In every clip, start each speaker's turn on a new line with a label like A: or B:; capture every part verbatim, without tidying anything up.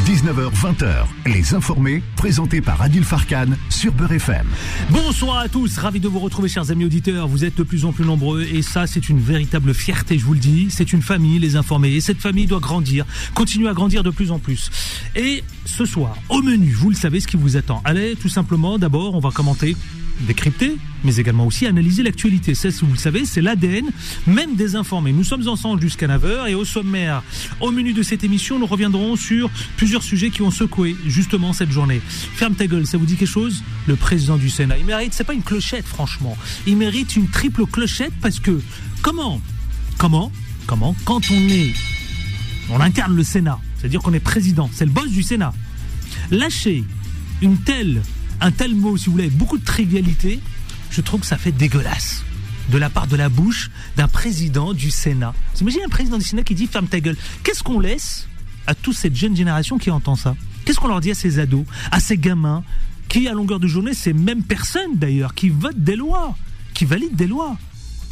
A: dix-neuf heures vingt, Les Informés, présentés par Adil Farkan sur Beurre F M.
B: Bonsoir à tous, ravi de vous retrouver chers amis auditeurs, vous êtes de plus en plus nombreux et ça c'est une véritable fierté, je vous le dis, c'est une famille, Les Informés, et cette famille doit grandir, continuer à grandir de plus en plus. Et ce soir, au menu, vous le savez ce qui vous attend. Allez, tout simplement, d'abord on va commenter, décrypter, mais également aussi analyser l'actualité. Ça, vous le savez, c'est l'A D N même des informés. Nous sommes ensemble jusqu'à neuf heures et au sommaire, au menu de cette émission, nous reviendrons sur plusieurs sujets qui ont secoué justement cette journée. Ferme ta gueule, ça vous dit quelque chose ? Le président du Sénat, il mérite, c'est pas une clochette franchement, il mérite une triple clochette parce que comment, comment, comment, quand on est, on incarne le Sénat, c'est-à-dire qu'on est président, c'est le boss du Sénat, lâcher une telle, un tel mot, si vous voulez, avec beaucoup de trivialité, je trouve que ça fait dégueulasse de la part de la bouche d'un président du Sénat. Vous imaginez un président du Sénat qui dit « ferme ta gueule ». Qu'est-ce qu'on laisse à toute cette jeune génération qui entend ça ? Qu'est-ce qu'on leur dit à ces ados, à ces gamins qui, à longueur de journée, ces mêmes personnes d'ailleurs, qui votent des lois, qui valident des lois ? Hein ?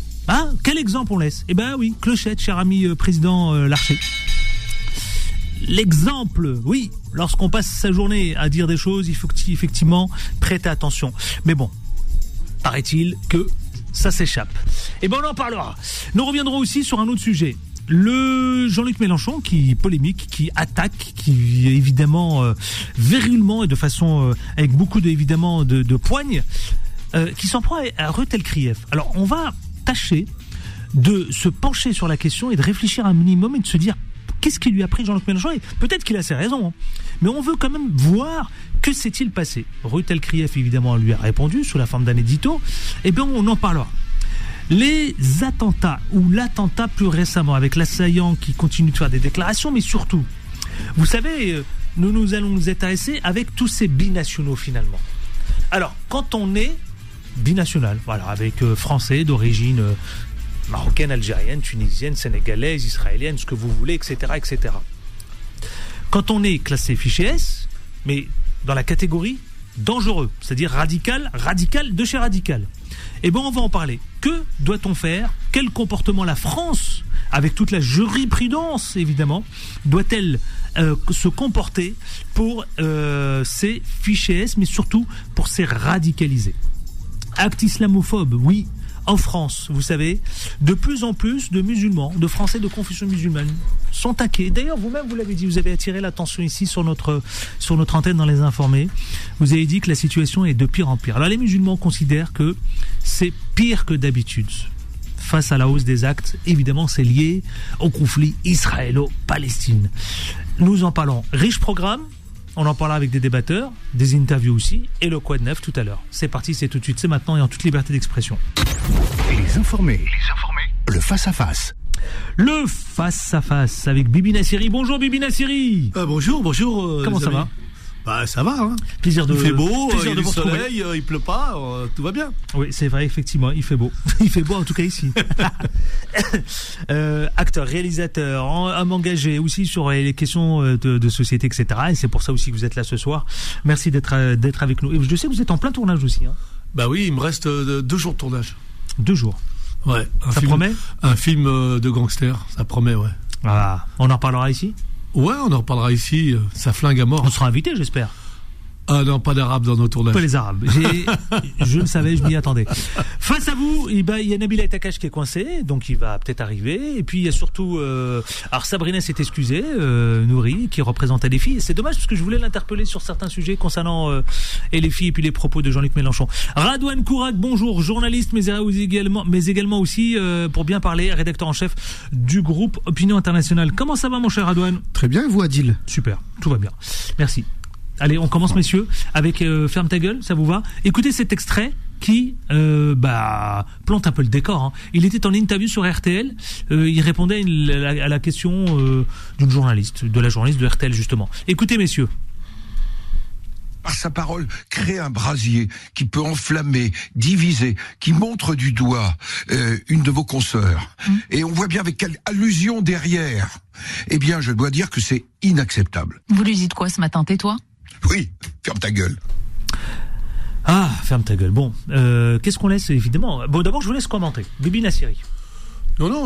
B: Quel exemple on laisse ? Eh ben oui, clochette, cher ami euh, président euh, Larcher. L'exemple, oui, lorsqu'on passe sa journée à dire des choses, il faut effectivement prêter attention. Mais bon, paraît-il que ça s'échappe. Et ben on en parlera. Nous reviendrons aussi sur un autre sujet. Le Jean-Luc Mélenchon qui polémique, qui attaque, qui évidemment euh, vérilement et de façon euh, avec beaucoup de, évidemment de, de poigne, euh, qui s'en prend à, à Rethel-Krief. Alors on va tâcher de se pencher sur la question et de réfléchir un minimum et de se dire qu'est-ce qui lui a pris Jean-Luc Mélenchon ? Et peut-être qu'il a ses raisons, hein. Mais on veut quand même voir que s'est-il passé. Rethel-Krief, évidemment, lui a répondu sous la forme d'un édito. Eh bien, on en parlera. Les attentats, ou l'attentat plus récemment, avec l'assaillant qui continue de faire des déclarations, mais surtout, vous savez, nous, nous allons nous intéresser avec tous ces binationaux, finalement. Alors, quand on est binational, voilà, avec euh, français d'origine... Euh, marocaine, algérienne, tunisienne, sénégalaise, israélienne, ce que vous voulez, et cetera, et cetera. Quand on est classé fichier S, mais dans la catégorie dangereux, c'est-à-dire radical, radical de chez radical, eh ben on va en parler. Que doit-on faire ? Quel comportement la France, avec toute la jurisprudence évidemment, doit-elle euh, se comporter pour euh, ces fichiers S, mais surtout pour ces radicalisés ? Acte islamophobe, oui. En France, vous savez, de plus en plus de musulmans, de Français de confession musulmane sont inquiets. D'ailleurs, vous-même, vous l'avez dit, vous avez attiré l'attention ici sur notre, sur notre antenne dans Les Informés. Vous avez dit que la situation est de pire en pire. Alors, les musulmans considèrent que c'est pire que d'habitude. Face à la hausse des actes, évidemment, c'est lié au conflit israélo-palestine. Nous en parlons. Riche programme. On en parlera avec des débatteurs, des interviews aussi, et le quoi de neuf tout à l'heure. C'est parti, c'est tout de suite, c'est maintenant et en toute liberté d'expression.
A: Les Informés. Les Informés. Le face-à-face.
B: Le face-à-face avec Bibi Nassiri. Bonjour Bibi Nassiri.
C: Euh, bonjour, bonjour. Euh,
B: Comment ça
C: amis.
B: va ?
C: Bah ça va, hein.
B: Plaisir de.
C: Il fait beau,
B: plaisir
C: il y a
B: de
C: du
B: vous retrouver.
C: soleil, euh, il pleut pas, euh, tout va bien.
B: Oui, c'est vrai, effectivement, il fait beau. Il fait beau en tout cas ici. euh, acteur, réalisateur, homme engagé aussi sur les questions de, de société, et cetera. Et c'est pour ça aussi que vous êtes là ce soir. Merci d'être d'être avec nous. Et je sais que vous êtes en plein tournage aussi. Hein.
C: Bah oui, il me reste euh, deux jours de tournage.
B: Deux jours.
C: Ouais. Un
B: ça
C: film,
B: promet ?
C: Un film euh, de gangster, ça promet, ouais.
B: Ah, on en reparlera ici ?
C: Ouais, on en reparlera ici. Ça flingue à mort.
B: On sera invité, j'espère.
C: Ah non, pas d'arabe dans nos tournages.
B: Pas les arabes. J'ai, je le savais, je m'y attendais. Face à vous, eh ben, il y a Nabila Etakash qui est coincé, donc il va peut-être arriver. Et puis il y a surtout, euh, alors Sabrina s'est excusée, euh, Nouri, qui représentait les filles. Et c'est dommage parce que je voulais l'interpeller sur certains sujets concernant euh, et les filles et puis les propos de Jean-Luc Mélenchon. Radouane Kourak, bonjour, journaliste, mais également, mais également aussi, euh, pour bien parler, rédacteur en chef du groupe Opinion Internationale. Comment ça va, mon cher Radouane ?
D: Très bien, et vous, Adil ?
B: Super, tout va bien. Merci. Allez, on commence, messieurs, avec euh, Ferme ta gueule, ça vous va ? Écoutez cet extrait qui euh, bah, plante un peu le décor. Hein. Il était en interview sur R T L, euh, il répondait à, une, à, la, à la question euh, d'une journaliste, de la journaliste de R T L justement. Écoutez, messieurs.
E: Par sa parole, crée un brasier qui peut enflammer, diviser, qui montre du doigt euh, une de vos consoeurs. Mmh. Et on voit bien avec quelle allusion derrière. Eh bien, je dois dire que c'est inacceptable.
F: Vous lui dites quoi ce matin, tais-toi ?
E: Oui, ferme ta gueule.
B: Ah, ferme ta gueule. Bon, euh, qu'est-ce qu'on laisse, évidemment ? Bon, d'abord, je vous laisse commenter. Bibi Nassiri.
C: Non, non,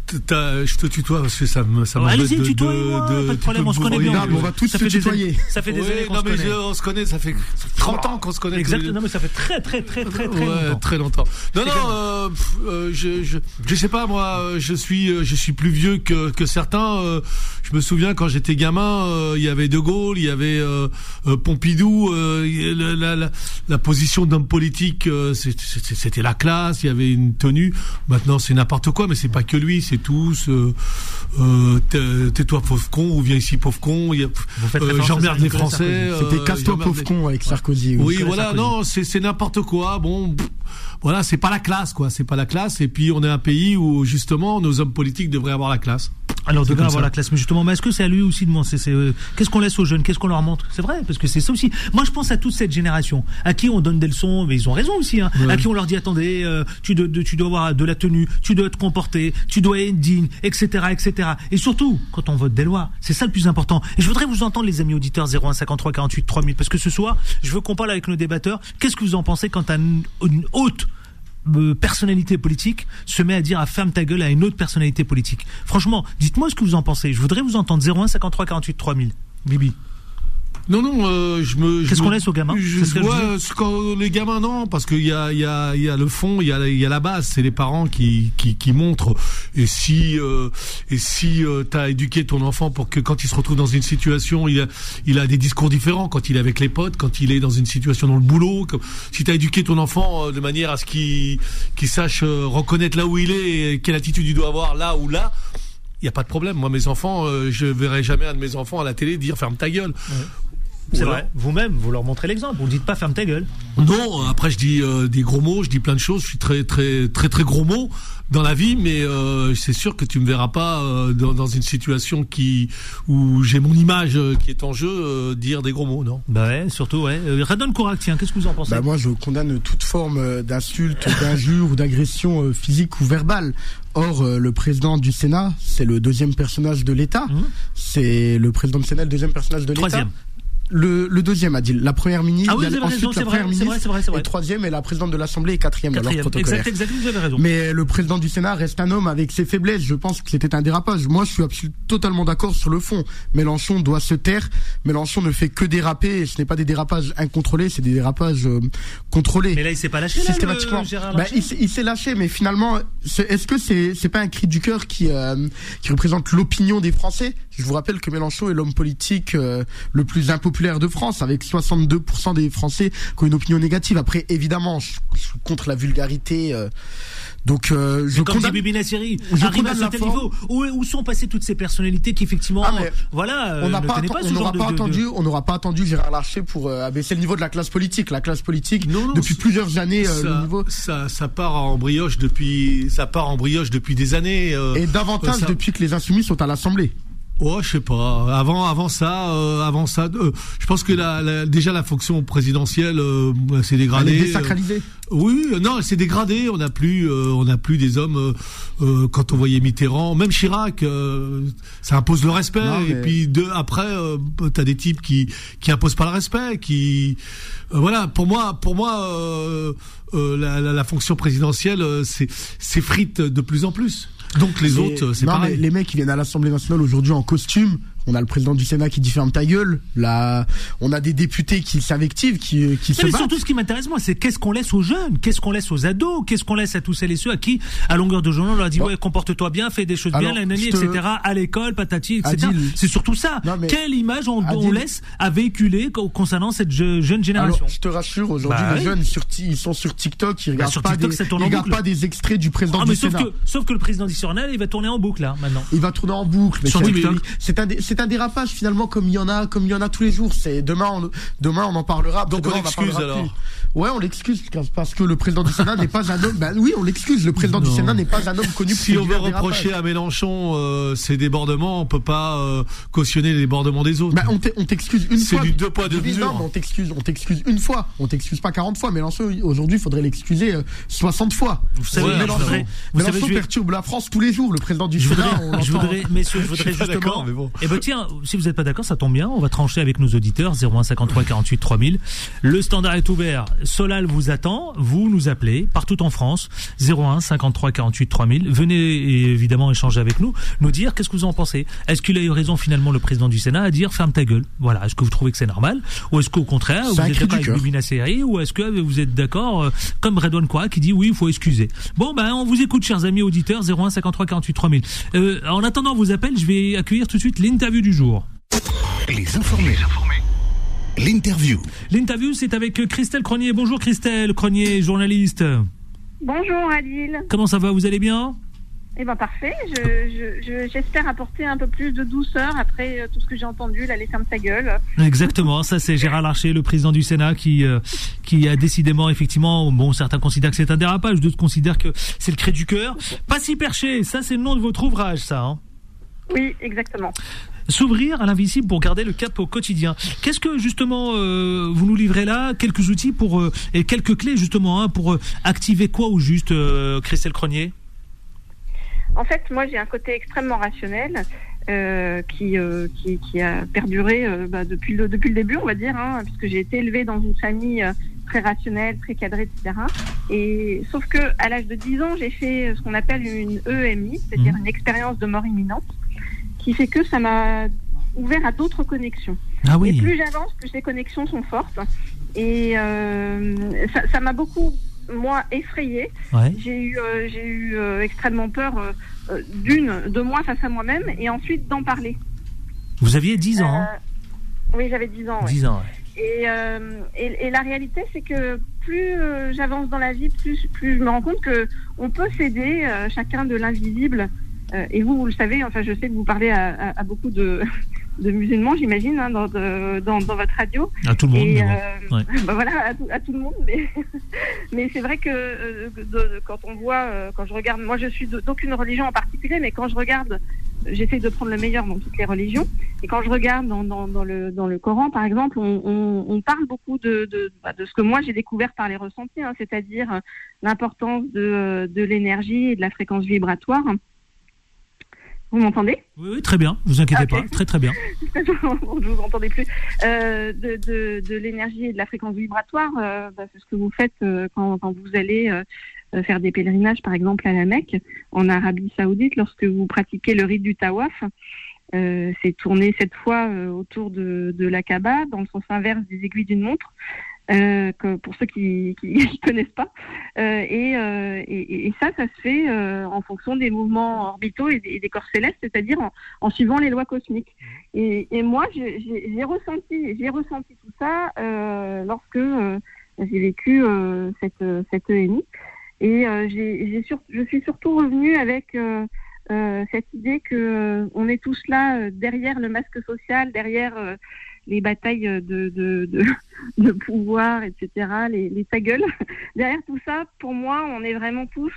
C: t'as, je te tutoie parce que ça me, ça m'embête
B: Allez-y,
C: de,
B: tutoie-moi,
C: de, de,
B: pas de problème, on se connaît bien.
D: On va tous se tutoyer.
B: Ça fait des
C: ouais,
B: années qu'on
C: non,
B: se
C: mais
B: connaît.
C: je, on se connaît, ça fait trente ans qu'on se connaît.
B: Exactement, non, mais ça fait très, très, très, très, très
C: ouais,
B: longtemps.
C: très longtemps. Non, non, euh, pff, euh, je, je, je sais pas, moi, je suis, je suis plus vieux que, que certains. Euh, je me souviens quand j'étais gamin, euh, il y avait De Gaulle, il y avait euh, euh, Pompidou, euh, la, la, la, la position d'homme politique, euh, c'était la classe, il y avait une tenue. Maintenant, c'est n'importe quoi, mais c'est pas que lui, c'est tous. Euh, euh, tais-toi pauvre con, ou viens ici pauvre con. Il y a, euh, j'emmerde les Français.
D: C'était casse-toi pauvre con avec Sarkozy.
C: Oui, oui voilà, Sarkozy. Non, c'est, c'est n'importe quoi. Bon, pff, voilà, c'est pas la classe, quoi. C'est pas la classe. Et puis, on est un pays où justement, nos hommes politiques devraient avoir la classe.
B: Alors, devrait avoir la classe, mais justement, mais est-ce que c'est à lui aussi de c'est, c'est, euh, qu'est-ce qu'on laisse aux jeunes, qu'est-ce qu'on leur montre? C'est vrai, parce que c'est ça aussi. Moi, je pense à toute cette génération, à qui on donne des leçons, mais ils ont raison aussi, hein, ouais. À qui on leur dit, attendez, euh, tu, dois, de, tu dois avoir de la tenue, tu dois te comporter, tu dois être digne, et cetera, et cetera. Et surtout, quand on vote des lois, c'est ça le plus important. Et je voudrais vous entendre, les amis auditeurs, zéro un cinquante-trois quarante-huit trois mille, parce que ce soir, je veux qu'on parle avec nos débatteurs. Qu'est-ce que vous en pensez quand une, une haute personnalité politique se met à dire à ferme ta gueule à une autre personnalité politique? Franchement, dites-moi ce que vous en pensez. Je voudrais vous entendre. Zéro un cinquante-trois quarante-huit trois mille. Bibi.
C: Non, non, euh, je me.
B: Qu'est-ce
C: je
B: qu'on
C: me,
B: laisse aux gamins?
C: je,
B: c'est
C: ouais, ce quand, les gamins, non, parce qu'il y a, il y a, il y a le fond, il y a, il y a la base. C'est les parents qui, qui, qui montrent. Et si, euh, et si euh, t'as éduqué ton enfant pour que quand il se retrouve dans une situation, il a, il a des discours différents quand il est avec les potes, quand il est dans une situation dans le boulot. Comme, si t'as éduqué ton enfant euh, de manière à ce qu'il, qu'il sache euh, reconnaître là où il est et quelle attitude il doit avoir là ou là. Il y a pas de problème. Moi, mes enfants, euh, je verrai jamais un de mes enfants à la télé dire ferme ta gueule. Ouais.
B: C'est voilà. Vrai. Vous-même, vous leur montrez l'exemple. Vous ne dites pas ferme ta gueule.
C: Non, après je dis euh, des gros mots, je dis plein de choses. Je suis très très très très gros mots dans la vie, mais euh, c'est sûr que tu me verras pas euh, dans, dans une situation qui où j'ai mon image euh, qui est en jeu euh, dire des gros mots, non.
B: Bah ouais, surtout ouais. Euh, Radon Kourak, tiens, qu'est-ce que vous en pensez?
D: Bah moi, je condamne toute forme d'insulte, d'injure ou d'agression euh, physique ou verbale. Or, euh, le président du Sénat, c'est le deuxième personnage de l'État. Mmh. C'est le président du Sénat, le deuxième personnage de l'État.
B: Troisième.
D: Le, le deuxième a dit la première ministre,
B: ah oui,
D: ensuite
B: raison,
D: la première
B: vrai,
D: ministre,
B: c'est vrai, c'est vrai.
D: et troisième est la présidente de l'Assemblée et quatrième,
B: quatrième.
D: Alors protocolaire.
B: Exact, exact, vous avez raison.
D: Mais le président du Sénat reste un homme avec ses faiblesses. Je pense que c'était un dérapage. Moi, je suis absolument totalement d'accord sur le fond. Mélenchon doit se taire. Mélenchon ne fait que déraper. Et ce n'est pas des dérapages incontrôlés, c'est des dérapages euh, contrôlés.
B: Mais là, il s'est pas lâché, là,
D: systématiquement.
B: Le Gérard
D: bah, il, il s'est lâché, mais finalement, c'est, est-ce que c'est c'est pas un cri du cœur qui euh, qui représente l'opinion des Français? Je vous rappelle que Mélenchon est l'homme politique euh, le plus impopulaire de France, avec soixante-deux pour cent des Français qui ont une opinion négative. Après, évidemment, je, je suis contre la vulgarité. Euh, donc, euh, je
B: comme
D: condamne.
B: dit Bibi Nasseri, arrive à ce tel niveau. Où, où sont passées toutes ces personnalités qui effectivement, ah, voilà,
D: on n'a pas,
B: pas,
D: on n'aura pas attendu, on n'aura pas attendu Gérard Larcher pour euh, abaisser le niveau de la classe politique. La classe politique, non, non, depuis plusieurs années, euh,
C: ça,
D: le niveau.
C: Ça, ça part en brioche depuis, ça part en brioche depuis des années. Euh,
D: Et davantage
C: ça...
D: depuis que les Insoumis sont à l'Assemblée.
C: Oh, je sais pas. Avant, avant ça, euh, avant ça, euh, je pense que la, la, déjà la fonction présidentielle euh, s'est dégradée.
D: Elle est désacralisée.
C: Euh, oui, non, elle s'est dégradée. On n'a plus, euh, on n'a plus des hommes. Euh, euh, quand on voyait Mitterrand, même Chirac, euh, ça impose le respect. Non, mais... Et puis deux, après, euh, t'as des types qui qui imposent pas le respect, qui, euh, voilà. Pour moi, pour moi, euh, euh, la, la, la fonction présidentielle, euh, c'est s'effrite de plus en plus. Donc les mais, autres, c'est non, pareil.
D: Mais les mecs qui viennent à l'Assemblée nationale aujourd'hui en costume, on a le président du Sénat qui dit ferme ta gueule. Là, on a des députés qui s'invectivent, qui, qui se
B: mais
D: battent.
B: Surtout, ce qui m'intéresse moi, c'est qu'est-ce qu'on laisse aux jeunes, qu'est-ce qu'on laisse aux ados, qu'est-ce qu'on laisse à tous celles et ceux à qui, à longueur de journée, on leur dit bon. ouais, comporte-toi bien, fais des choses Alors, bien, l'année, te... et cetera. À l'école, patati, et cetera. Adil. C'est surtout ça. Non, Quelle image on, on laisse à véhiculer concernant cette je, jeune génération?
D: Alors, je te rassure, aujourd'hui, bah, les oui. jeunes, sur, ils sont sur TikTok, ils regardent,
B: bah,
D: pas,
B: TikTok,
D: des, ils regardent pas des extraits du président ah, du
B: sauf
D: Sénat.
B: Que, sauf que le président du Sénat, il va tourner en boucle là maintenant.
D: Il va tourner en boucle. Mais
B: sur TikTok.
D: C'est un, c'est un dérapage finalement, comme il y en a, comme il y en a tous les jours. C'est demain, on, demain on en parlera.
C: Donc on l'excuse alors.
D: Plus. Ouais, on l'excuse parce que le président du Sénat n'est pas un homme. Ben oui, on l'excuse. Le président non. du Sénat n'est pas un homme connu.
C: Si on veut reprocher à Mélenchon euh, ses débordements, on peut pas euh, cautionner les débordements des autres.
D: Ben on t'excuse une fois.
C: C'est du deux poids deux mesures.
D: Non, on t'excuse, on t'excuse une fois. On t'excuse pas quarante fois. Mélenchon aujourd'hui, il faudrait l'excuser euh, soixante fois.
B: Vous savez, ouais,
D: Mélenchon,
B: voudrais,
D: Mélenchon savez, perturbe la France tous les jours. Le président du
B: je
D: Sénat.
B: voudrais, je voudrais, messieurs, je voudrais je justement.
C: Bon.
B: Eh ben, tiens, si vous n'êtes pas d'accord, ça tombe bien, on va trancher avec nos auditeurs, zéro un cinquante-trois quarante-huit trois mille. Le standard est ouvert, Solal vous attend, vous nous appelez, partout en France, zéro un cinquante-trois quarante-huit trois mille. Venez évidemment échanger avec nous, nous dire qu'est-ce que vous en pensez. Est-ce qu'il a eu raison finalement le président du Sénat à dire ferme ta gueule? Voilà, est-ce que vous trouvez que c'est normal? Ou est-ce qu'au contraire,
D: c'est
B: vous êtes d'accord avec
D: cœur.
B: Bibi Nasseri? Ou est-ce que vous êtes d'accord, euh, comme Redouane Koua qui dit oui, il faut excuser? Bon, ben, on vous écoute, chers amis auditeurs, zéro un cinquante-trois quarante-huit trois mille. Euh, en attendant vos appels, je vais accueillir tout de suite l'interview du jour.
A: Les informés. L'interview.
B: L'interview, c'est avec Christelle Cronier. Bonjour Christelle Cronier, journaliste.
F: Bonjour Adil.
B: Comment ça va, vous allez bien?
F: Eh ben parfait. Je, je, je, j'espère apporter un peu plus de douceur après euh, tout ce que j'ai entendu, la ferme ta gueule.
B: Exactement, ça c'est Gérard Larcher, le président du Sénat, qui euh, qui a décidément, effectivement, bon, certains considèrent que c'est un dérapage, d'autres considèrent que c'est le cri du cœur. Pas si perché, ça c'est le nom de votre ouvrage, ça. Hein.
F: Oui, exactement.
B: S'ouvrir à l'invisible pour garder le cap au quotidien. Qu'est-ce que justement euh, vous nous livrez là? Quelques outils pour euh, et quelques clés justement hein, pour euh, activer quoi au juste, euh, Christelle Cronier?
F: En fait, moi j'ai un côté extrêmement rationnel euh, qui, euh, qui qui a perduré euh, bah, depuis le depuis le début, on va dire, hein, puisque j'ai été élevée dans une famille euh, très rationnelle, très cadrée, et cetera. Et sauf que à l'âge de dix ans, j'ai fait ce qu'on appelle une E M I, c'est-à-dire mmh. une expérience de mort imminente, qui fait que ça m'a ouvert à d'autres connexions.
B: Ah oui.
F: Et plus j'avance, plus ces connexions sont fortes. Et euh, ça, ça m'a beaucoup, moi, effrayée.
B: Ouais.
F: J'ai eu, euh, j'ai eu euh, extrêmement peur euh, d'une, de moi face à moi-même, et ensuite d'en parler.
B: Vous aviez dix ans.
F: Euh,
B: hein
F: oui, j'avais dix ans.
B: dix
F: ouais.
B: ans. Ouais.
F: Et, euh, et, et la réalité, c'est que plus euh, j'avance dans la vie, plus, plus je me rends compte que on peut s'aider euh, chacun de l'invisible. Euh, et vous, vous le savez, enfin, je sais que vous parlez à, à, à beaucoup de, de musulmans, j'imagine, hein, dans, de, dans, dans votre radio.
B: À tout le monde.
F: Et,
B: bon.
F: euh,
B: ouais.
F: bah voilà, à tout, à tout le monde. Mais, mais c'est vrai que euh, de, de, quand on voit, euh, quand je regarde, moi je suis de, d'aucune religion en particulier, mais quand je regarde, j'essaie de prendre le meilleur dans toutes les religions. Et quand je regarde dans, dans, dans, le, dans le Coran, par exemple, on, on, on parle beaucoup de, de, bah, de ce que moi j'ai découvert par les ressentis, hein, c'est-à-dire l'importance de, de l'énergie et de la fréquence vibratoire. Vous m'entendez?
B: Oui, oui, très bien. Vous inquiétez
F: okay.
B: pas. Très, très bien.
F: Je vous entendais plus. Euh, de, de, de l'énergie et de la fréquence vibratoire, euh, bah, c'est ce que vous faites euh, quand, quand vous allez euh, faire des pèlerinages, par exemple, à la Mecque, en Arabie Saoudite, lorsque vous pratiquez le rite du tawaf. Euh, c'est tourner cette fois euh, autour de, de la Kaaba, dans le sens inverse des aiguilles d'une montre. Euh, que pour ceux qui qui connaissent pas euh, et, euh, et et ça ça se fait euh, en fonction des mouvements orbitaux et des, et des corps célestes, c'est-à-dire en, en suivant les lois cosmiques. Et, et moi j'ai, j'ai, j'ai ressenti j'ai ressenti tout ça euh, lorsque euh, j'ai vécu euh, cette cette E M I et euh, j'ai j'ai sur, je suis surtout revenue avec euh, euh, cette idée que euh, on est tous là euh, derrière le masque social, derrière euh, les batailles de, de, de, de pouvoir, et cetera, les, les ta gueule. Derrière tout ça, pour moi, on est vraiment tous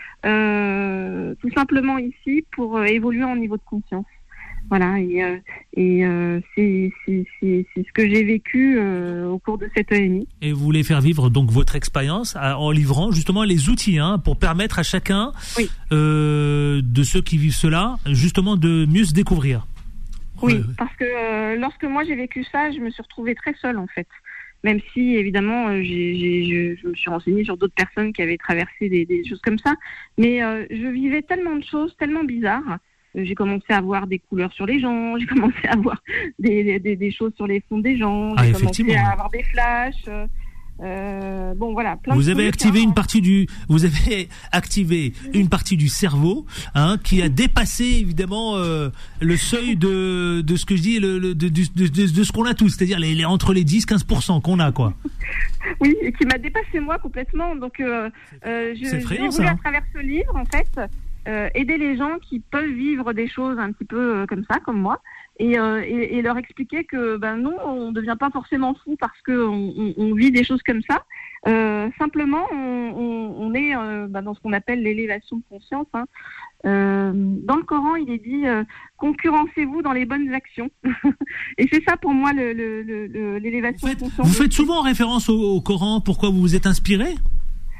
F: euh, tout simplement ici pour euh, évoluer en niveau de conscience. Voilà, et, euh, et euh, c'est, c'est, c'est, c'est ce que j'ai vécu euh, au cours de cette E M I.
B: Et vous voulez faire vivre donc votre expérience en livrant justement les outils hein, pour permettre à chacun oui. euh, de ceux qui vivent cela, justement, de mieux se découvrir.
F: Oui, ouais, ouais. parce que euh, lorsque moi j'ai vécu ça, je me suis retrouvée très seule en fait. Même si évidemment euh, j'ai, j'ai, je, je me suis renseignée sur d'autres personnes qui avaient traversé des, des choses comme ça, mais euh, je vivais tellement de choses, tellement bizarres. Euh, j'ai commencé à voir des couleurs sur les gens, j'ai commencé à voir des, des, des choses sur les fonds des gens,
B: ah,
F: j'ai commencé à avoir des flashs. Euh, Euh, bon voilà. Plein
B: vous
F: de
B: avez
F: trucs,
B: activé
F: hein.
B: une partie du, vous avez activé une partie du cerveau, hein, qui a dépassé évidemment euh, le seuil de de ce que je dis, le, le de, de, de, de, de ce qu'on a tous, c'est-à-dire les, les entre les dix quinze pour cent qu'on a quoi.
F: Oui, et qui m'a dépassé moi complètement. Donc euh, euh, je,
B: c'est effrayant,
F: j'ai voulu
B: ça,
F: à travers ce livre en fait euh, aider les gens qui peuvent vivre des choses un petit peu euh, comme ça, comme moi. Et, euh, et, et leur expliquer que ben non, on ne devient pas forcément fou parce que on, on, on vit des choses comme ça. Euh, simplement, on, on, on est euh, ben dans ce qu'on appelle l'élévation de conscience. Hein. Euh, dans le Coran, il est dit euh, concurrencez-vous dans les bonnes actions. Et c'est ça pour moi le, le, le, l'élévation
B: faites,
F: de conscience.
B: Vous faites souvent référence au, au Coran. Pourquoi vous vous êtes inspiré ?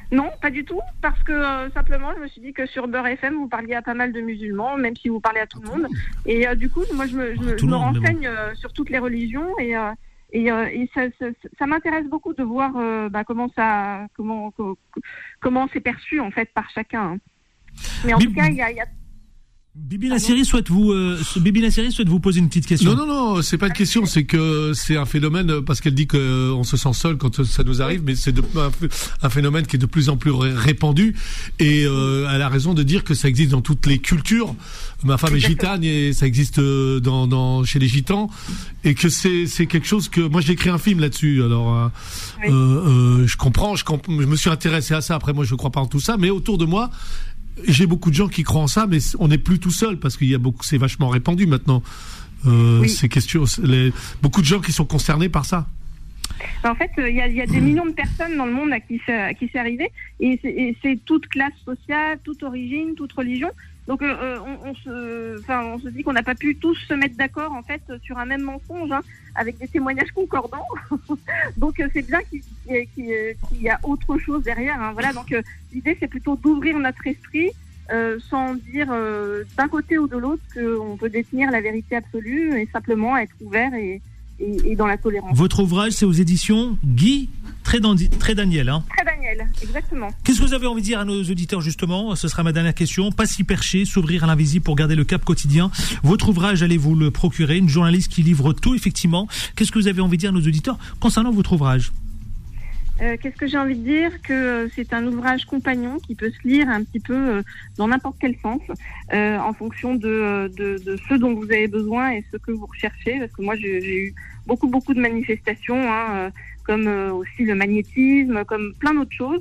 F: Non, pas du tout, parce que euh, simplement, je me suis dit que sur Beurre F M, vous parliez à pas mal de musulmans, même si vous parlez à tout le monde. Et euh, du coup, moi, je me, je, me, je me
B: monde,
F: renseigne
B: bon.
F: euh, sur toutes les religions et, euh, et, euh, et ça, ça, ça m'intéresse beaucoup de voir euh, bah, comment ça, comment, co- comment c'est perçu en fait par chacun. Hein. Mais en
B: Mais-
F: tout cas, il y a, il y a
B: Bibi Nassiri souhaite vous, euh, Bibi Nassiri souhaite vous poser une petite question.
C: Non, non, non, c'est pas une question, c'est que c'est un phénomène, euh, parce qu'elle dit qu'on se sent seul quand ça nous arrive, mais c'est de, un, un phénomène qui est de plus en plus ré- répandu, et euh, elle a raison de dire que ça existe dans toutes les cultures. Ma femme est gitane et ça existe euh, dans, dans, chez les gitans, et que c'est, c'est quelque chose que, moi j'ai écrit un film là-dessus, alors euh,
F: Oui.
C: euh, euh, je comprends, je, comp- je me suis intéressé à ça, après moi je crois pas en tout ça, mais autour de moi, j'ai beaucoup de gens qui croient en ça, mais on n'est plus tout seul parce qu'il y a beaucoup, c'est vachement répandu maintenant. Euh,
F: Oui.
C: Ces questions, les, beaucoup de gens qui sont concernés par ça.
F: En fait, il euh, y, a, y a des millions de personnes dans le monde à qui c'est, à qui c'est arrivé, et c'est, et c'est toute classe sociale, toute origine, toute religion. Donc, euh, euh, on, on se, enfin, on se dit qu'on n'a pas pu tous se mettre d'accord en fait sur un même mensonge, hein, avec des témoignages concordants. Donc, euh, c'est bien qu'il, qu'il, qu'il y a autre chose derrière. Hein, voilà. Donc, euh, l'idée c'est plutôt d'ouvrir notre esprit. Euh, sans dire euh, d'un côté ou de l'autre qu'on peut détenir la vérité absolue, et simplement être ouvert et, et, et dans la tolérance.
B: Votre ouvrage, c'est aux éditions Guy Trédandi- Trédaniel. Hein.
F: Très Daniel, exactement.
B: Qu'est-ce que vous avez envie de dire à nos auditeurs, justement? Ce sera ma dernière question. Pas si perché, s'ouvrir à l'invisible pour garder le cap quotidien. Votre ouvrage, allez vous le procurer. Une journaliste qui livre tout, effectivement. Qu'est-ce que vous avez envie de dire à nos auditeurs concernant votre ouvrage?
F: Euh, qu'est-ce que j'ai envie de dire? Que euh, c'est un ouvrage compagnon qui peut se lire un petit peu euh, dans n'importe quel sens, euh, en fonction de, de, de ce dont vous avez besoin et ce que vous recherchez. Parce que moi, j'ai, j'ai eu beaucoup, beaucoup de manifestations, hein, euh, comme euh, aussi le magnétisme, comme plein d'autres choses.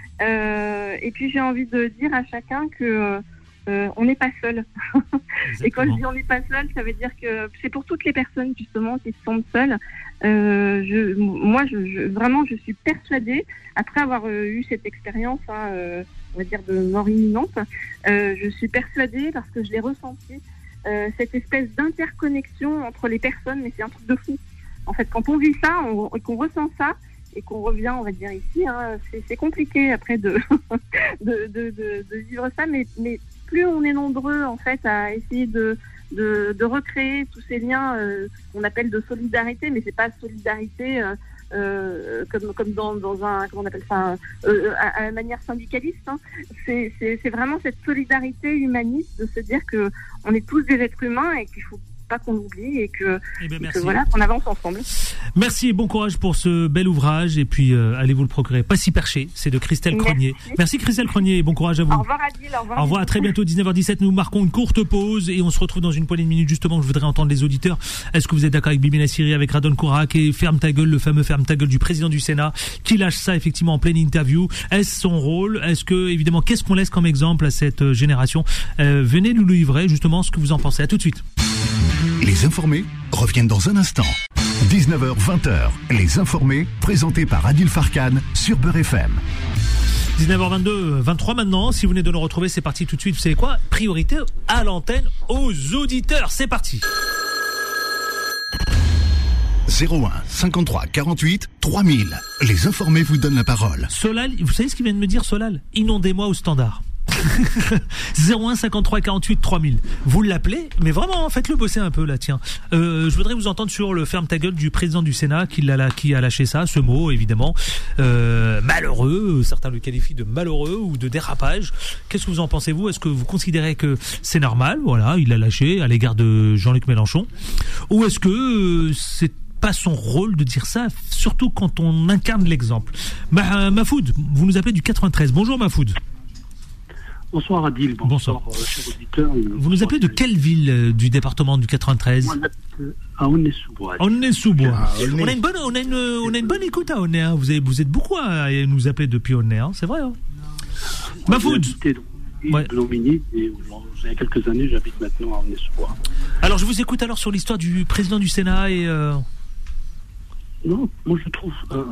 F: Euh, et puis, j'ai envie de dire à chacun que euh, on n'est pas seul. Et quand je dis on n'est pas seul, ça veut dire que c'est pour toutes les personnes justement qui se sentent seules. Euh, je, moi, je, je, vraiment, je suis persuadée, après avoir euh, eu cette expérience, hein, euh, on va dire de mort imminente, euh, je suis persuadée parce que je l'ai ressenti, euh, cette espèce d'interconnexion entre les personnes, mais c'est un truc de fou. En fait, quand on vit ça, on, et qu'on ressent ça, et qu'on revient, on va dire ici, hein, c'est, c'est compliqué après de, de, de, de, de vivre ça, mais, mais plus on est nombreux en fait à essayer de De, de recréer tous ces liens euh, qu'on appelle de solidarité, mais c'est pas solidarité euh, euh, comme comme dans, dans un comment on appelle ça euh, à, à manière syndicaliste. Hein. C'est, c'est c'est vraiment cette solidarité humaniste de se dire que on est tous des êtres humains et qu'il faut pas qu'on l'oublie et que,
B: Eh bien,
F: et
B: merci.
F: que voilà qu'on avance ensemble.
B: Merci et bon courage pour ce bel ouvrage. Et puis, euh, allez vous le procurer. Pas si perché, c'est de Christelle
F: Merci.
B: Cronier. Merci Christelle Cronier et bon courage à vous.
F: Au revoir Adil, au revoir.
B: Au revoir, à très bientôt, dix-neuf heures dix-sept. Nous marquons une courte pause et on se retrouve dans une poignée de minutes. Justement, je voudrais entendre les auditeurs. Est-ce que vous êtes d'accord avec Bibi Nassiri, avec Radon Kourak et Ferme ta gueule, le fameux Ferme ta gueule du président du Sénat, qui lâche ça effectivement en pleine interview? Est-ce son rôle? Est-ce que, évidemment, qu'est-ce qu'on laisse comme exemple à cette génération? euh, Venez nous livrer justement ce que vous en pensez. À tout de suite.
A: Les informés reviennent dans un instant. dix-neuf heures vingt, les informés, présentés par Adil Farkan sur Beurre F M.
B: dix-neuf heures vingt-deux, vingt-trois maintenant. Si vous venez de nous retrouver, c'est parti tout de suite. Vous savez quoi? Priorité à l'antenne aux auditeurs. C'est parti.
A: zéro un cinquante-trois quarante-huit trois mille. Les informés vous donnent la parole.
B: Solal, vous savez ce qu'il vient de me dire, Solal? Inondez-moi au standard. zéro un cinquante-trois quarante-huit trois mille. Vous l'appelez, mais vraiment, faites-le bosser un peu là, tiens. Euh, je voudrais vous entendre sur le ferme ta gueule du président du Sénat qui, l'a, qui a lâché ça, ce mot évidemment. Euh, malheureux, certains le qualifient de malheureux ou de dérapage. Qu'est-ce que vous en pensez vous? Est-ce que vous considérez que c'est normal, voilà, il l'a lâché à l'égard de Jean-Luc Mélenchon? Ou est-ce que euh, c'est pas son rôle de dire ça, surtout quand on incarne l'exemple? Ma, Mafoud, vous nous appelez du quatre-vingt-treize. Bonjour Mafoud.
G: Bonsoir Adil, bonsoir, bonsoir. Euh, chers auditeurs.
B: Vous nous appelez de quelle ville euh, du département du quatre-vingt-treize?
G: À Aulnay-sous-Bois.
B: Aulnay-sous-Bois.
D: Ah,
B: on a une bonne, on a une, on a une bonne écoute à Aulnay. Hein. Vous, avez, vous êtes beaucoup à nous appeler depuis Aulnay, hein. C'est vrai. Hein. Mafoud.
G: Ouais. De Lomini, et il y a quelques années, j'habite maintenant à Aulnay-sous-Bois.
B: Alors je vous écoute alors sur l'histoire du président du Sénat et. Euh...
G: Non, moi je trouve. Euh,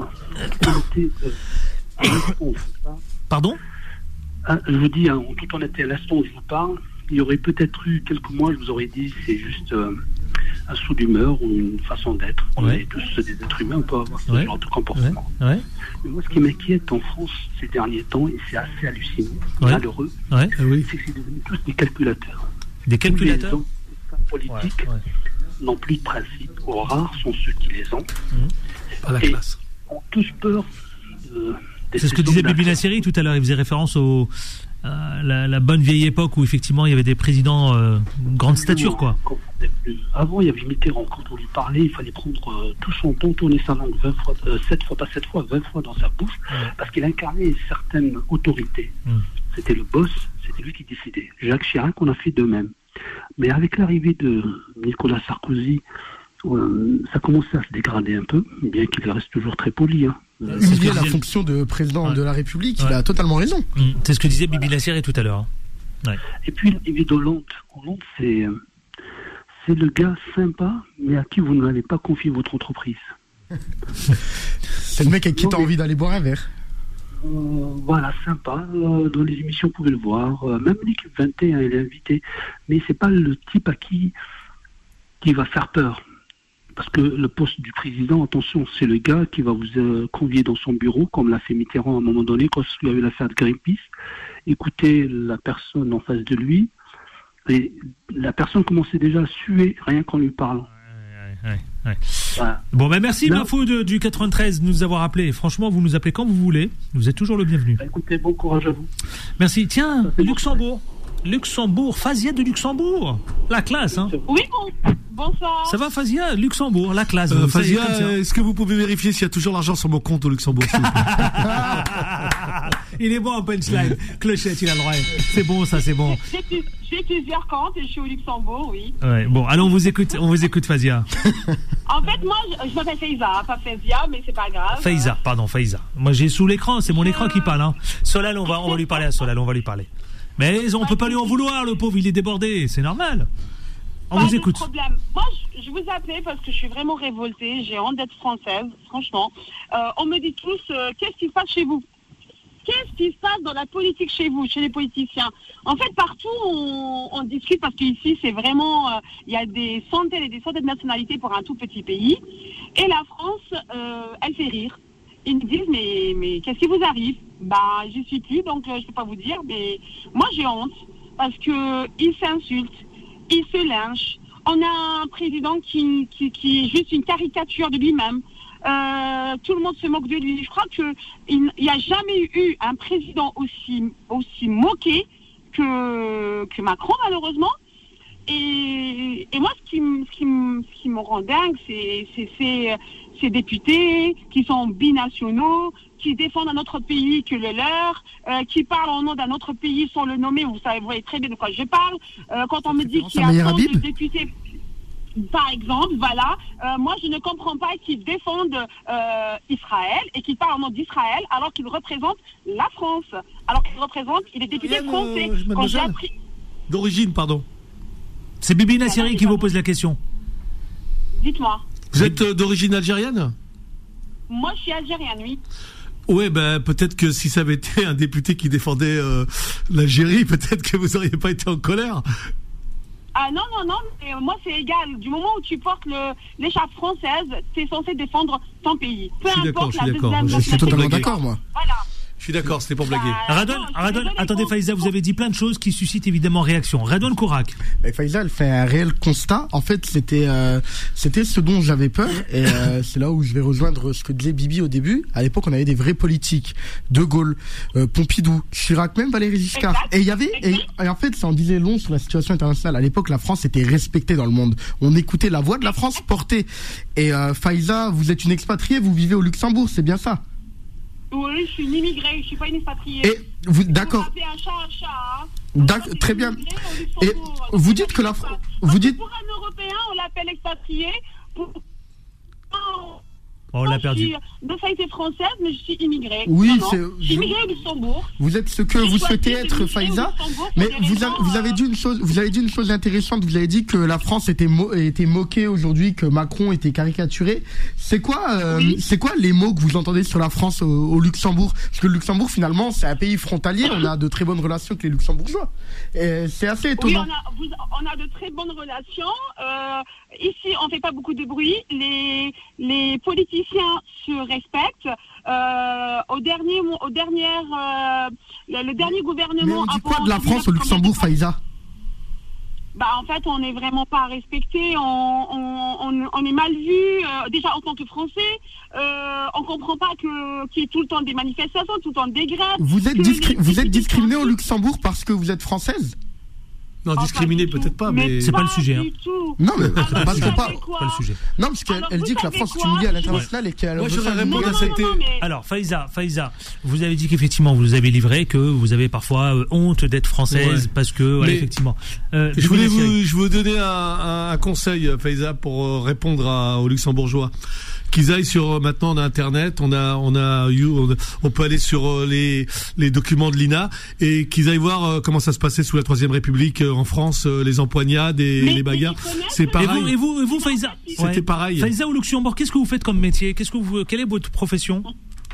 G: euh,
B: Pardon?
G: Ah, je vous dis, hein, en toute honnêteté, à l'instant où je vous parle, il y aurait peut-être eu quelques mois, je vous aurais dit, c'est juste euh, un saut d'humeur ou une façon d'être. On
B: Ouais.
G: est tous des êtres humains, on peut avoir ce
B: Ouais.
G: genre de comportement.
B: Ouais. Ouais.
G: Mais moi, ce qui m'inquiète en France ces derniers temps, et c'est assez hallucinant,
B: Ouais.
G: malheureux,
B: Ouais.
C: Ah oui.
G: c'est que c'est devenu tous des calculateurs.
B: Des calculateurs.
G: Tous les hommes politiques
B: Ouais, ouais.
G: n'ont plus de principe. Or, rares sont ceux qui les ont.
C: Pas la
G: Et
C: classe.
G: ont tous peur de...
B: C'est ce que disait Bibi Nasseri tout à l'heure. Il faisait référence au euh, la, la bonne vieille époque où effectivement il y avait des présidents euh, grande stature, quoi.
G: Avant, il y avait Mitterrand. Quand on lui parlait, il fallait prendre euh, tout son temps, tourner sa langue vingt fois, euh, sept fois, pas sept fois, vingt fois dans sa bouche,
B: Ouais.
G: parce qu'il incarnait une certaine autorité.
B: Mm.
G: C'était le boss, c'était lui qui décidait. Jacques Chirac, on a fait de même. Mais avec l'arrivée de Nicolas Sarkozy, euh, ça commençait à se dégrader un peu, bien qu'il reste toujours très poli. Hein.
B: C'est ce que
D: Humilier la
B: disait-
D: fonction de président
B: Ouais.
D: de la République,
B: Ouais.
D: il a totalement raison.
B: Mm. C'est ce que disait Bibi Nasseri tout à l'heure. hein.
G: Et puis l'arrivée d'Hollande. Hollande, c'est, euh, c'est le gars sympa, mais à qui vous n'allez pas confier votre entreprise.
D: C'est le mec avec qui
G: Non,
D: t'as
G: mais-
D: envie d'aller boire un verre.
G: Euh, voilà, sympa. Euh, dans les émissions, vous pouvez le voir. Euh, même l'équipe vingt et un, il est invité. Mais c'est pas le type à qui, qui va faire peur. Parce que le poste du président, attention, c'est le gars qui va vous euh, convier dans son bureau, comme l'a fait Mitterrand à un moment donné, quand il y avait l'affaire de Greenpeace. Écoutez la personne en face de lui. Et la personne commençait déjà à suer rien qu'en lui parlant.
B: Ouais, ouais, ouais.
G: Voilà.
B: Bon, ben merci
G: Là-
B: Mafou de- du quatre-vingt-treize de nous avoir appelé. Franchement, vous nous appelez quand vous voulez. Vous êtes toujours le bienvenu.
G: Bah, écoutez, bon courage à vous.
B: Merci. Tiens,
G: c'est
B: Luxembourg. Luxembourg, Fazia de Luxembourg. La classe, hein.
H: Oui, bon, bonsoir.
B: Ça va, Fazia? Luxembourg, la classe.
C: Euh,
B: Vous savez,
C: Fazia,
B: comme ça.
C: est-ce que vous pouvez vérifier s'il y a toujours l'argent sur mon compte au Luxembourg, s'il vous plaît?
B: Il est bon en punchline. Clochette, il a le droit. C'est bon, ça, c'est bon.
H: J'ai plus- j'ai plusieurs comptes et je suis au Luxembourg, oui.
B: Ouais, bon, allons, on vous écoute, on vous écoute, Fazia.
H: En fait, moi, je, je m'appelle Faiza, pas Faiza, mais c'est pas grave.
B: Faiza, pardon, Faiza. Moi, j'ai sous l'écran, c'est mon écran qui parle, hein. Solal, on va, on va lui parler à Solal, on va lui parler. Mais on peut pas lui en vouloir, le pauvre, il est débordé, c'est normal. On
H: Pas
B: vous
H: de
B: écoute.
H: problème. Moi, je, je vous appelais parce que je suis vraiment révoltée. J'ai honte d'être française, franchement. Euh, on me dit tous, euh, qu'est-ce qui se passe chez vous? Qu'est-ce qui se passe dans la politique chez vous, chez les politiciens? En fait, partout, on, on discute parce qu'ici, c'est vraiment... euh, Il y a des centaines et des centaines de nationalités pour un tout petit pays. Et la France, euh, elle fait rire. Ils me disent, mais, mais qu'est-ce qui vous arrive? Bah, j'y suis plus, donc euh, je peux pas vous dire. Mais moi, j'ai honte parce qu'ils s'insultent, ils se lynchent. On a un président qui, qui, qui est juste une caricature de lui-même. Euh, tout le monde se moque de lui. Je crois qu'il n'y a jamais eu un président aussi, aussi moqué que, que Macron, malheureusement. Et, et moi, ce qui, m- ce, qui m- ce qui me rend dingue, c'est c'est- c'est, euh, ces députés qui sont binationaux, qui défendent un autre pays que le leur, euh, qui parlent au nom d'un autre pays sans le nommer. Vous savez, vous voyez très bien de quoi je parle. Euh, quand on me dit qu'il y a
D: Meyer
H: tant de
D: Habib
H: députés... Par exemple, voilà, euh, moi je ne comprends pas qu'ils défendent euh, Israël et qu'ils parlent au nom d'Israël alors qu'ils représentent la France, alors qu'ils représentent, il est député
C: Rien,
H: français.
C: euh,
H: Quand j'ai
C: mademoiselle.
H: appris...
C: D'origine, pardon.
B: C'est Bibi Nasseri qui vous pose la question.
H: Dites-moi,
C: Vous êtes euh, d'origine algérienne?
H: moi je suis algérienne, oui.
C: Ouais, ben peut-être que si ça avait été un député qui défendait euh, l'Algérie, peut-être que vous auriez pas été en colère.
H: Ah non, non, non, mais moi c'est égal. Du moment où tu portes le- l'écharpe française, tu es censé défendre ton pays. Peu
C: Je suis d'accord,
H: importe
C: je
H: la
C: suis d'accord.
H: deuxième
C: Je
D: Je suis
C: suis
D: totalement
C: blaguer.
D: d'accord, moi.
H: Voilà.
C: Je suis d'accord, c'était pour blaguer.
H: Bah,
B: Radon,
H: non, je suis
B: Radon,
H: désolée,
B: attendez
H: faut-
B: Faiza, vous avez dit plein de choses qui suscitent évidemment réaction. Radon Kourak.
D: Mais Faiza, elle fait un réel constat. En fait, c'était euh, c'était ce dont j'avais peur. Et euh, c'est là où je vais rejoindre ce que disait Bibi au début. À l'époque, on avait des vrais politiques. De Gaulle, euh, Pompidou, Chirac, même Valéry Giscard.
H: Exact.
D: Et il y avait... Et, et en fait, ça en disait long sur la situation internationale. À l'époque, la France était respectée dans le monde. On écoutait la voix de la France portée. Et euh, Faiza, vous êtes une expatriée, vous vivez au Luxembourg, c'est bien ça?
H: Oui, je suis une immigrée, je suis pas une expatriée.
D: Et vous, d'accord.
H: Vous appelez un chat un chat, hein.
D: D'ac-
H: Moi, je suis
D: très bien.
H: immigrée au
D: Et
H: Luxembourg.
D: vous dites que la
H: Parce
D: Fran-
H: que
D: vous dites-
H: pour un Européen, on l'appelle expatrié. Pour...
B: Oh, on l'a
H: Moi,
B: perdu.
H: Je suis de nationalité française, mais je suis immigrée.
D: Oui,
H: Non, non.
D: c'est-
H: Je suis immigrée au Luxembourg.
D: Vous êtes ce que
H: J'ai
D: vous
H: choisi
D: souhaitez
H: de
D: être,
H: migrer au
D: Faiza.
H: Luxembourg pour
D: Mais
H: des
D: vous,
H: raisons,
D: avez, vous avez
H: euh,
D: dit une chose, vous avez dit une chose intéressante. Vous avez dit que la France était mo était moquée aujourd'hui, que Macron était caricaturé. C'est quoi, euh,
H: Oui.
D: c'est quoi les mots que vous entendez sur la France au, au Luxembourg? Parce que le Luxembourg, finalement, c'est un pays frontalier. On a de très bonnes relations avec les Luxembourgeois. Et c'est assez
H: Oui,
D: étonnant.
H: on a, vous- on a de très bonnes relations. Euh, Ici, on ne fait pas beaucoup de bruit. Les, les politiciens se respectent. Euh, au dernier, au dernier, euh, le, le dernier gouvernement.
D: Mais on dit quoi de la France au Luxembourg, Faiza?
H: Bah, en fait, on n'est vraiment pas respecté, on, on, on, on est mal vu, euh, déjà en tant que Français, euh, on comprend pas que qu'il y ait tout le temps des manifestations, tout le temps des grèves.
D: Vous êtes, discri- vous êtes discriminé au Luxembourg parce que vous êtes française?
C: Non, discriminé
H: enfin,
C: peut-être pas, mais, mais
B: c'est pas, pas le sujet. Hein.
D: Non, mais
H: alors,
D: parce qu'on pas.
B: pas le sujet.
D: Non, parce qu'elle elle dit que la France est humiliée à l'international et qu'elle.
C: Moi, j'aurais répondu à cette.
B: Alors, Faiza, Faiza, vous avez dit qu'effectivement vous avez livré, que vous avez parfois euh, honte d'être française, ouais. parce que, voilà, effectivement. Euh,
C: je voulais vous, je vous donner un, un, un conseil, Faiza, pour euh, répondre à, aux Luxembourgeois. Qu'ils aillent sur, maintenant on a internet, on a on a on peut aller sur les les documents de l'I N A et qu'ils aillent voir comment ça se passait sous la Troisième République en France, les empoignades et mais, les bagarres. C'est pareil.
B: Et vous et vous, et vous Faiza,
C: c'était ouais. pareil.
B: Faiza au Luxembourg, qu'est-ce que vous faites comme métier? Qu'est-ce que vous quelle est votre profession?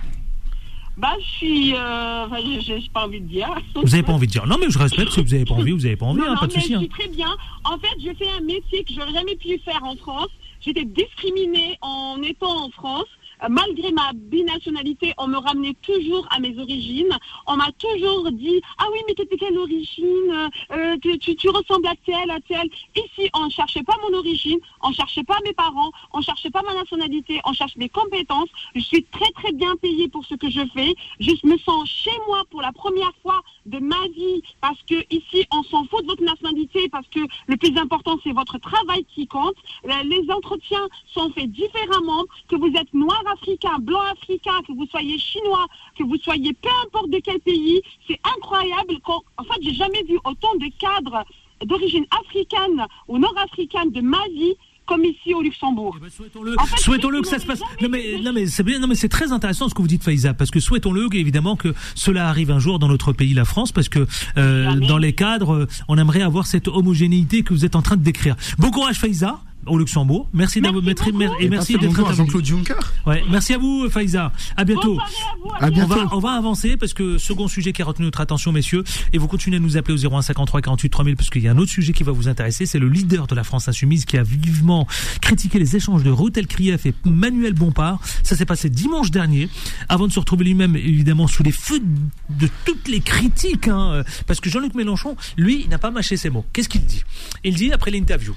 H: Bah, je suis. Euh, enfin, j'ai pas envie de dire.
B: Vous n'avez pas envie de dire? Non, mais je respecte. Si vous n'avez pas envie, vous n'avez pas envie,
H: non,
B: hein,
H: non,
B: pas de souci.
H: Je
B: hein.
H: suis très bien. En fait, je fais un métier que j'aurais jamais pu faire en France. J'étais discriminée en étant en France. Malgré ma binationalité, on me ramenait toujours à mes origines. On m'a toujours dit « Ah oui, mais t'es de quelle origine euh, tu, tu, tu ressembles à tel, à tel. » Ici, on ne cherchait pas mon origine, on ne cherchait pas mes parents, on ne cherchait pas ma nationalité, on cherche mes compétences. Je suis très très bien payée pour ce que je fais. Je me sens chez moi pour la première fois de ma vie parce que ici, on s'en fout de votre nationalité parce que le plus important, c'est votre travail qui compte. Les entretiens sont faits différemment, que vous êtes noir africain, blanc africain, que vous soyez chinois, que vous soyez peu importe de quel pays, c'est incroyable. En fait, j'ai jamais vu autant de cadres d'origine africaine ou nord-africaine de ma vie comme ici au Luxembourg.
B: Eh ben, souhaitons-le, en fait, souhaitons-le que ça se passe. Non mais, non mais c'est bien, non mais c'est très intéressant ce que vous dites, Faiza, parce que souhaitons-le évidemment que cela arrive un jour dans notre pays, la France, parce que euh, dans les cadres, on aimerait avoir cette homogénéité que vous êtes en train de décrire. Bon courage, Faiza. Au Luxembourg. Merci,
H: merci
B: d'avoir
H: beaucoup.
B: et merci d'être intervenu.
D: Jean-Claude Juncker.
B: Ouais, merci à vous, Faiza. À bientôt.
H: À, vous, à,
D: à bientôt.
B: On va, on va avancer parce que second sujet qui a retenu notre attention, messieurs, et vous continuez à nous appeler au zéro un cinquante-trois quarante-huit trois mille parce qu'il y a un autre sujet qui va vous intéresser. C'est le leader de la France Insoumise qui a vivement critiqué les échanges de Ruth Elkrief et Manuel Bompard. Ça s'est passé dimanche dernier, avant de se retrouver lui-même évidemment sous les feux de toutes les critiques, hein, parce que Jean-Luc Mélenchon, lui, il n'a pas mâché ses mots. Qu'est-ce qu'il dit? Il dit après l'interview.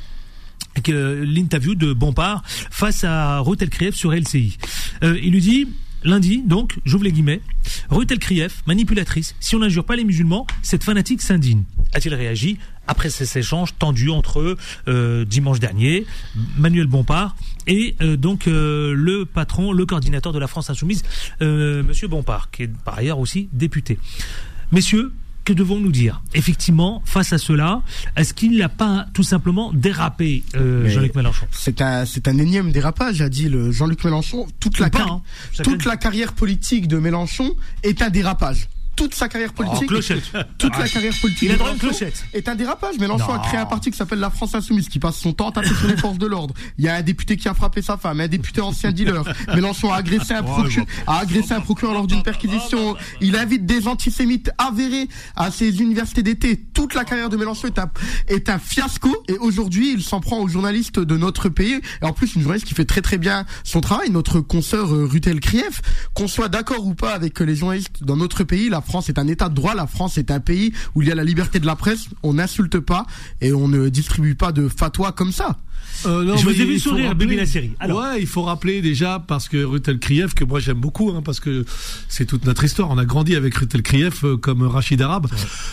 B: Que l'interview de Bompard face à Ruth Elkrief sur L C I. Euh, il lui dit, lundi, donc, j'ouvre les guillemets, Ruth Elkrief, manipulatrice, si on n'injure pas les musulmans, cette fanatique s'indigne. A-t-il réagi après ces échanges tendus entre eux euh, dimanche dernier, Manuel Bompard et euh, donc euh, le patron, le coordinateur de la France Insoumise, euh, Monsieur Bompard, qui est par ailleurs aussi député. Messieurs, que devons-nous dire? Effectivement, face à cela, est-ce qu'il n'a pas tout simplement dérapé, euh, Jean-Luc Mélenchon?
D: C'est un, c'est un énième dérapage, a dit le Jean-Luc Mélenchon. Toute, la,
B: pas,
D: car-
B: hein.
D: toute la carrière politique de Mélenchon est un dérapage. Toute sa carrière politique,
B: oh,
D: toute la carrière politique
B: il a
D: de
B: droit à une
D: Mélenchon
B: clochette.
D: est un dérapage. Mélenchon
B: non.
D: a créé un parti qui s'appelle la France Insoumise, qui passe son temps à taper sur les forces de l'ordre. Il y a un député qui a frappé sa femme, un député ancien dealer. Mélenchon a agressé un procureur, a agressé un procureur lors d'une perquisition. Il invite des antisémites avérés à ses universités d'été. Toute la carrière de Mélenchon est un, est un fiasco. Et aujourd'hui, il s'en prend aux journalistes de notre pays. Et en plus, une journaliste qui fait très très bien son travail, notre consoeur euh, Ruth Elkrief. Qu'on soit d'accord ou pas avec les journalistes dans notre pays, la France est un état de droit. La France est un pays où il y a la liberté de la presse, on n'insulte pas et on ne distribue pas de fatwa comme ça.
B: Euh, non, je vous ai vu sourire, bébé la série.
C: Alors. Ouais, il faut rappeler déjà, parce que Ruth Elkrief, que moi j'aime beaucoup, hein, parce que c'est toute notre histoire, on a grandi avec Ruth Elkrief euh, comme Rachid Arabe,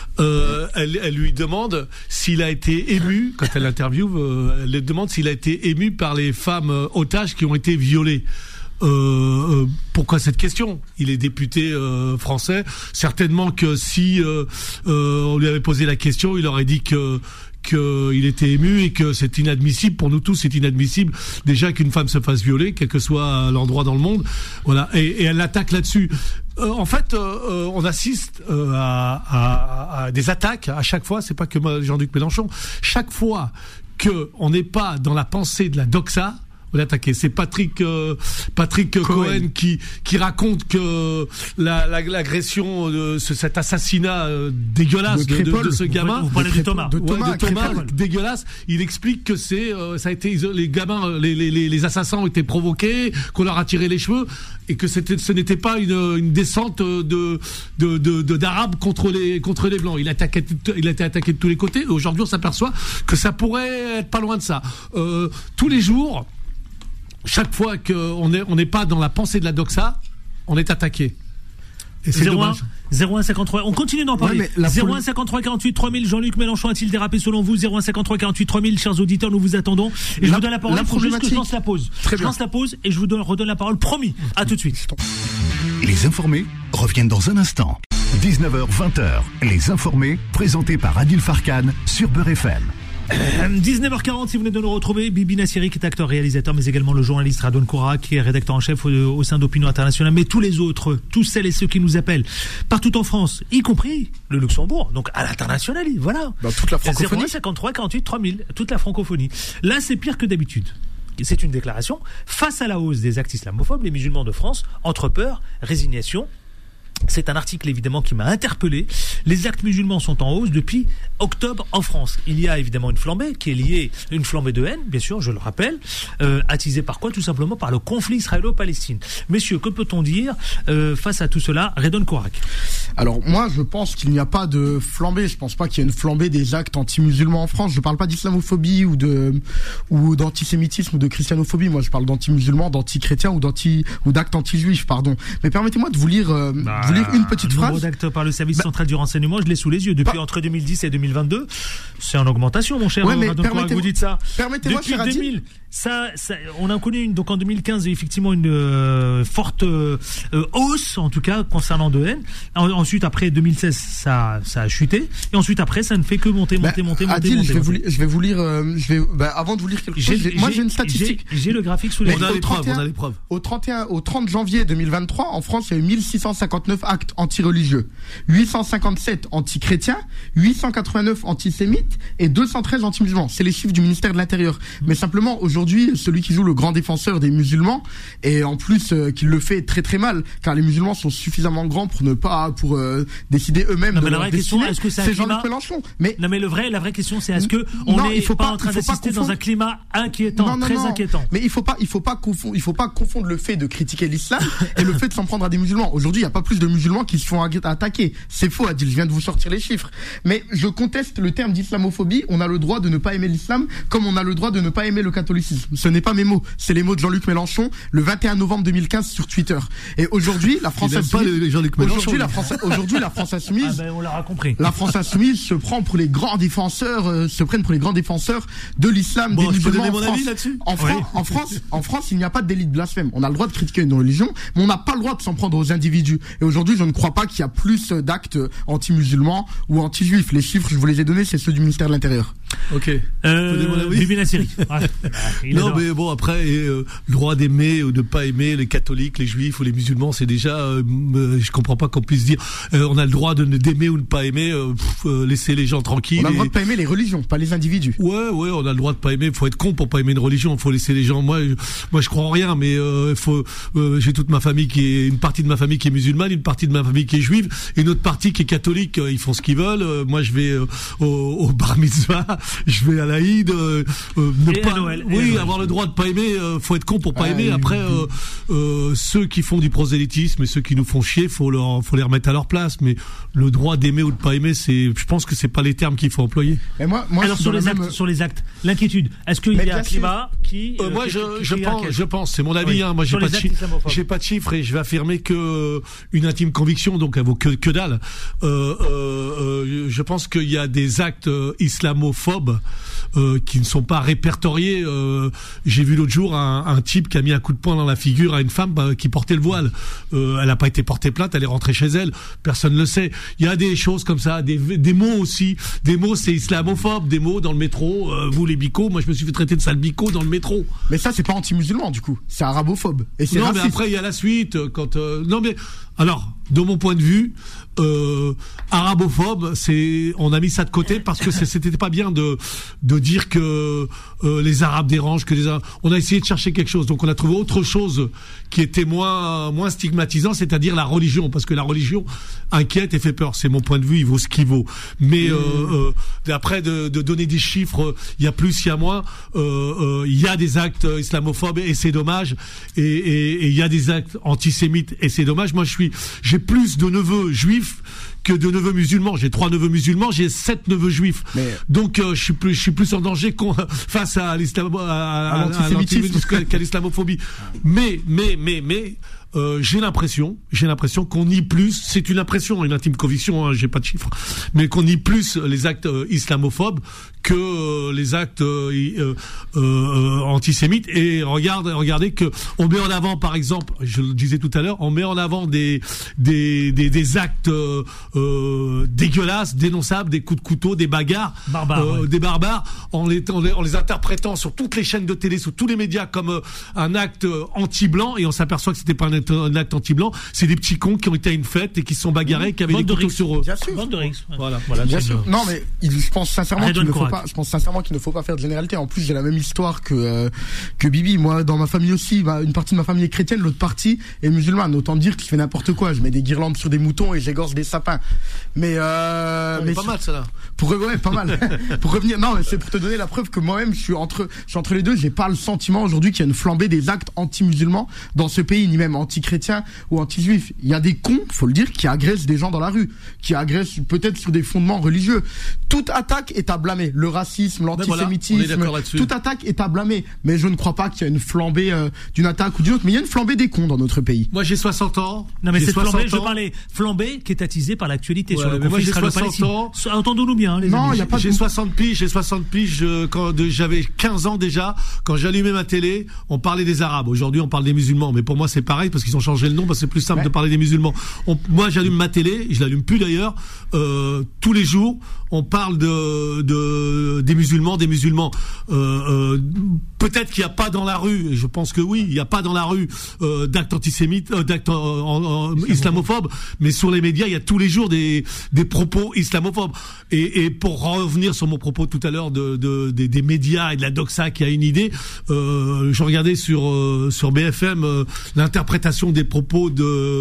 C: euh, elle, elle lui demande s'il a été ému, quand elle l'interviewe, euh, elle lui demande s'il a été ému par les femmes euh, otages qui ont été violées. Euh, euh, pourquoi cette question? Il est député euh, français. Certainement que si euh, euh, on lui avait posé la question, il aurait dit que qu'il était ému et que c'est inadmissible. Pour nous tous, c'est inadmissible déjà qu'une femme se fasse violer, quel que soit l'endroit dans le monde. Voilà. Et, et elle l'attaque là-dessus. Euh, en fait, euh, on assiste euh, à, à, à des attaques à chaque fois. C'est pas que Jean-Luc Mélenchon. Chaque fois que on n'est pas dans la pensée de la doxa, On est attaqué. C'est Patrick euh, Patrick Cohen, Cohen qui qui raconte que la, la l'agression de ce, cet assassinat euh, dégueulasse de, de, de ce gamin.
B: Vous parlez de, de Thomas.
C: De Thomas, ouais, de Thomas dégueulasse. Il explique que c'est euh, ça a été les gamins, les, les les assassins ont été provoqués, qu'on leur a tiré les cheveux et que c'était ce n'était pas une une descente de de de, de d'arabes contre les contre les blancs. Il a attaqué il a été attaqué de tous les côtés. Et aujourd'hui, on s'aperçoit que ça pourrait être pas loin de ça. Euh, tous les jours. Chaque fois qu'on n'est on n'est pas dans la pensée de la doxa, on est attaqué.
B: Et c'est zéro un, zéro un cinquante-trois. On continue d'en parler. Ouais, zéro un cinquante-trois quarante-huit trois mille. Jean-Luc Mélenchon a-t-il dérapé selon vous? Zéro un cinquante-trois quarante-huit trois mille. Chers auditeurs, nous vous attendons. Et la, je vous donne la parole. Il faut juste que je lance la pause. Très je bien. lance la pause et je vous donne, redonne la parole. Promis. À tout de suite.
A: Les informés reviennent dans un instant. dix-neuf heures vingt. Les informés, présentés par Adil Farkan sur Beurre F M.
B: dix-neuf heures quarante, si vous venez de nous retrouver, Bibi Nassiri qui est acteur, réalisateur, mais également le journaliste Radon Koura qui est rédacteur en chef au, au sein d'Opinion Internationale, mais tous les autres, tous celles et ceux qui nous appellent partout en France, y compris le Luxembourg, donc à l'international, voilà.
D: Dans toute la francophonie.
B: zéro un cinquante-trois quarante-huit trois mille, toute la francophonie. Là, c'est pire que d'habitude. C'est une déclaration. Face à la hausse des actes islamophobes, les musulmans de France, entre peur, résignation. C'est un article évidemment qui m'a interpellé. Les actes musulmans sont en hausse depuis octobre en France. Il y a évidemment une flambée qui est liée, une flambée de haine, bien sûr, je le rappelle, euh, attisée par quoi? Tout simplement par le conflit israélo-palestine. Messieurs, que peut-on dire euh, face à tout cela? Redon Kourak.
D: Alors moi, je pense qu'il n'y a pas de flambée. Je pense pas qu'il y ait une flambée des actes anti-musulmans en France. Je parle pas d'islamophobie ou de ou d'antisémitisme ou de christianophobie. Moi, je parle d'anti-musulmans, d'anti-chrétiens ou d'anti ou d'actes anti-juifs, pardon. Mais permettez-moi de vous lire. Euh,
B: bah...
D: Vous lire une petite phrase.
B: Le d'actes par le service bah, central du renseignement, je l'ai sous les yeux. Depuis bah, entre deux mille dix et deux mille vingt-deux, c'est en augmentation, mon cher.
D: Ouais, mais permettez-moi,
B: vous dites ça.
D: Permettez-moi,
B: depuis deux mille, ça, ça, on a connu une, donc en deux mille quinze effectivement une euh, forte euh, hausse, en tout cas concernant de haine. En, ensuite, après deux mille seize, ça, ça a chuté. Et ensuite, après, ça ne fait que monter, monter, bah, monter,
D: Adil,
B: monter.
D: Je vais,
B: monter.
D: Vous, je vais vous lire. Euh, je vais, bah, avant de vous lire quelque chose, j'ai, moi j'ai une statistique.
B: J'ai, j'ai le graphique sous les yeux.
C: On a les preuves. On a les preuves.
D: Au trente et un, au trente janvier deux mille vingt-trois, en France, il y a eu mille six cent cinquante-neuf actes anti-religieux, huit cent cinquante-sept anti-chrétiens, huit cent quatre-vingt-neuf antisémites et deux cent treize anti-musulmans. C'est les chiffres du ministère de l'Intérieur. Mais simplement, aujourd'hui, celui qui joue le grand défenseur des musulmans, et en plus euh, qu'il le fait très très mal, car les musulmans sont suffisamment grands pour ne pas pour euh, décider eux-mêmes
B: non,
D: de
B: mais
D: leur
B: la vraie question,
D: destinée.
B: Est-ce que c'est,
D: c'est
B: un climat...
D: Jean-Luc Mélenchon. Mais
B: non, mais le vrai, la vraie question, c'est est-ce que on
D: non,
B: n'est pas,
D: pas
B: en train
D: pas
B: d'assister dans un climat inquiétant,
D: non, non,
B: très
D: non.
B: inquiétant.
D: Mais il faut pas, il faut pas confondre, il faut pas confondre le fait de critiquer l'islam et le fait de s'en prendre à des musulmans. Aujourd'hui, il y a pas plus de musulmans qui se font attaquer. C'est faux, Adil. Je viens de vous sortir les chiffres. Mais je conteste le terme d'islamophobie. On a le droit de ne pas aimer l'islam, comme on a le droit de ne pas aimer le catholicisme. Ce n'est pas mes mots. C'est les mots de Jean-Luc Mélenchon le vingt et un novembre deux mille quinze sur Twitter. Et aujourd'hui, la France insoumise, aujourd'hui la France, aujourd'hui la France insoumise,
B: ah ben on l'aura compris.
D: La France insoumise se prend pour les grands défenseurs, euh, se prennent pour les grands défenseurs de l'islam,
C: bon,
D: des musulmans
C: en
D: France.
C: Mon avis là-dessus
D: en, Fran- oui. en France, en France, il n'y a pas de délit de blasphème. On a le droit de critiquer une religion, mais on n'a pas le droit de s'en prendre aux individus. Et aujourd'hui, je ne crois pas qu'il y a plus d'actes anti-musulmans ou anti-juifs. Les chiffres, je vous les ai donnés, c'est ceux du ministère de l'Intérieur.
C: Ok.
B: Euh, Bibi Nassiri. Ouais.
C: Non, mais bon, après, euh, le droit d'aimer ou de pas aimer les catholiques, les juifs ou les musulmans, c'est déjà, euh, euh, je comprends pas qu'on puisse dire, euh, on a le droit de d'aimer ou de pas aimer, euh, pff, euh, laisser les gens tranquilles.
D: On a le droit
C: et...
D: de pas aimer les religions, pas les individus.
C: Ouais, ouais, on a le droit de pas aimer. Faut être con pour pas aimer une religion. Faut laisser les gens. Moi, je, moi, je crois en rien, mais euh, faut. Euh, j'ai toute ma famille qui est, une partie de ma famille qui est musulmane, une partie de ma famille qui est juive, et une autre partie qui est catholique. Ils font ce qu'ils veulent. Euh, moi, je vais euh, au, au bar mitzvah, je vais à l'Aïd. Euh, euh, ne
B: et
C: pas,
B: à Noël,
C: oui,
B: et à Noël.
C: Avoir le droit de pas aimer. Euh, faut être con pour pas
D: ah,
C: aimer.
D: oui,
C: Après,
D: oui.
C: euh, euh, ceux qui font du prosélytisme et ceux qui nous font chier, faut leur, faut les remettre à leur place. Mais le droit d'aimer ou de pas aimer, c'est, je pense que c'est pas les termes qu'il faut employer.
D: Mais moi, moi,
B: alors sur les actes,
D: même...
B: sur les actes, l'inquiétude. Est-ce qu'il y a un climat qui
C: euh, Moi,
B: qui,
C: je,
B: qui,
C: je
B: qui
C: pense, je pense, c'est mon avis.
B: Oui.
C: Hein, moi, j'ai
B: sur
C: pas, de chi- j'ai pas de chiffres et je vais affirmer que euh, une intime conviction, donc elle vaut que, que dalle. Euh, euh, euh, je pense qu'il y a des actes euh, islamophobes euh, qui ne sont pas répertoriés. Euh, j'ai vu l'autre jour un, un type qui a mis un coup de poing dans la figure à une femme bah, qui portait le voile. Euh, elle n'a pas été portée plainte, elle est rentrée chez elle. Personne ne le sait. Il y a des choses comme ça, des, des mots aussi. Des mots, c'est islamophobe. Des mots dans le métro. Euh, vous les bicos, moi je me suis fait traiter de sale bico dans le métro.
D: Mais ça, c'est pas anti-musulman du coup. C'est arabophobe. Et c'est
C: non,
D: raciste.
C: mais après il y a la suite. Quand euh, non mais alors, de mon point de vue, euh, arabophobe, c'est on a mis ça de côté parce que c'était pas bien de de dire que euh, les Arabes des dérange, que des, on a essayé de chercher quelque chose. Donc on a trouvé autre chose qui était moins, moins stigmatisant, c'est-à-dire la religion, parce que la religion inquiète et fait peur. C'est mon point de vue, il vaut ce qu'il vaut. Mais, mmh. euh, euh, après de, de donner des chiffres, il y a plus, il y a moins, euh, euh, il y a des actes islamophobes et c'est dommage. Et, et, et il y a des actes antisémites et c'est dommage. Moi, je suis, j'ai plus de neveux juifs que de neveux musulmans. J'ai trois neveux musulmans, j'ai sept neveux juifs. Mais donc euh, je suis plus, je suis plus en danger qu'on, face à l'islam, à, à, à l'antisémitisme qu'à l'islamophobie. Mais, mais, mais, mais. Euh, j'ai l'impression, j'ai l'impression qu'on nie plus, c'est une impression, une intime conviction, hein, j'ai pas de chiffres, mais qu'on nie plus les actes euh, islamophobes que euh, les actes euh, euh, euh, antisémites. Et regarde, regardez que on met en avant, par exemple, je le disais tout à l'heure, on met en avant des des des, des actes euh, euh, dégueulasses, dénonçables, des coups de couteau, des bagarres,
B: barbares,
C: euh,
B: ouais.
C: des barbares, en les, en les en les interprétant sur toutes les chaînes de télé, sur tous les médias comme euh, un acte euh, anti-blanc, et on s'aperçoit que c'était pas un un acte anti-blanc, c'est des petits cons qui ont été à une fête et qui se sont bagarrés, qui avaient
B: Bande
C: des couteaux
B: de
C: sur eux.
D: Bien sûr.
B: Bande de Rix.
C: Voilà.
B: Voilà.
D: Bien sûr. Non, mais il, je pense sincèrement qu'il ne faut
B: Korak.
D: pas, je pense sincèrement qu'il ne faut pas faire de généralité. En plus, j'ai la même histoire que, euh, que Bibi. Moi, dans ma famille aussi, bah, une partie de ma famille est chrétienne, l'autre partie est musulmane. Autant dire que je fais n'importe quoi. Je mets des guirlandes sur des moutons et j'égorge des sapins. Mais, euh,
C: Ouais,
D: mais
C: pas mal, ça, là.
D: Pour, ouais, pas mal. Pour revenir, non, mais c'est pour te donner la preuve que moi-même, je suis entre, je suis entre les deux. J'ai pas le sentiment aujourd'hui qu'il y a une flambée des actes anti-musulmans dans ce pays, ni même anti-chrétiens ou anti-juifs. Il y a des cons, faut le dire, qui agressent des gens dans la rue, qui agressent peut-être sur des fondements religieux. Toute attaque est à blâmer. Le racisme, l'antisémitisme,
C: voilà,
D: toute attaque est à blâmer. Mais je ne crois pas qu'il y a une flambée euh, d'une attaque ou d'une autre. Mais il y a une flambée des cons dans notre pays.
C: Moi, j'ai soixante ans.
B: Non, mais
C: j'ai
B: cette flambée,
C: ans.
B: je parlais flambée qui est attisée par l'actualité
C: Ouais,
B: sur le
C: mais moi,
B: conflit
C: j'ai
B: israélo-palestinien.
C: soixante ans.
B: Entendons-nous bien, hein, les
D: Non,
B: amis.
D: il y a pas de-
C: J'ai soixante piges, j'ai soixante piges, euh, quand de- j'avais quinze ans déjà, quand j'allumais ma télé, on parlait des Arabes. Aujourd'hui, on parle des musulmans. Mais pour moi, c'est pareil parce qu'ils ont changé le nom, parce que c'est plus simple
D: Ouais.
C: de parler des musulmans. On, moi, j'allume ma télé, je l'allume plus d'ailleurs, euh, tous les jours, on parle de, de, des musulmans, des musulmans. Euh, euh, peut-être qu'il n'y a pas dans la rue, et je pense que oui, il n'y a pas dans la rue euh, d'actes antisémites, euh, d'actes euh, en- en- islamophobes, mais sur les médias, il y a tous les jours des, des propos islamophobes. Et, et pour revenir sur mon propos tout à l'heure de, de, des, des médias et de la doxa qui a une idée, euh, je regardais sur, euh, sur B F M euh, l'interprétation des propos de,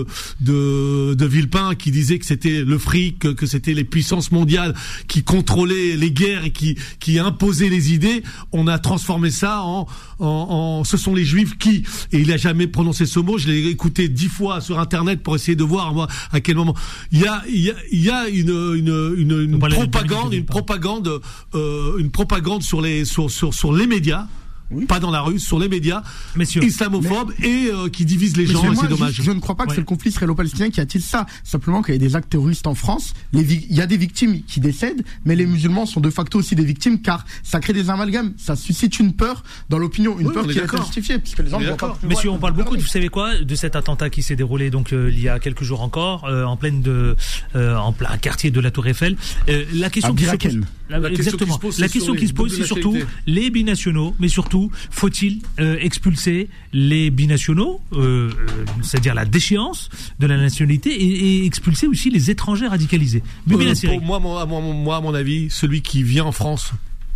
C: de, de Villepin qui disait que c'était le fric, que, que c'était les puissances mondiales qui contrôlaient les guerres et qui, qui imposaient les idées. On a transformé ça en, en, en ce sont les juifs qui, et il a jamais prononcé ce mot, je l'ai écouté dix fois sur internet pour essayer de voir moi à quel moment. Il y a, il y a, il y a une, une, une, une propagande, une propagande, euh, une propagande sur les, sur, sur, sur les médias. Oui. Pas dans la rue, sur les médias,
B: Messieurs.
C: islamophobes mais, et euh, qui divisent les gens, et c'est dommage.
D: Je, je ne crois pas que ouais. c'est le conflit israélo-palestinien qui attise ça. Simplement qu'il y a des actes terroristes en France, les vi- il y a des victimes qui décèdent, mais les musulmans sont de facto aussi des victimes, car ça crée des amalgames, ça suscite une peur dans l'opinion, une oui, peur qui est justifiée, puisque les gens ne vont pas.
B: Messieurs, on parle beaucoup, vous savez quoi, de cet attentat qui s'est déroulé donc euh, il y a quelques jours encore, euh, en pleine de, euh, en plein quartier de la Tour Eiffel. Euh, la question qui se pose, la,
C: la
B: exactement.
C: Question
B: la question qui se pose, c'est surtout les binationaux, mais surtout, faut-il euh, expulser les binationaux, euh, c'est-à-dire la déchéance de la nationalité, et, et expulser aussi les étrangers radicalisés.
C: Euh, pour moi, moi, moi, moi, à mon avis, celui qui vient en France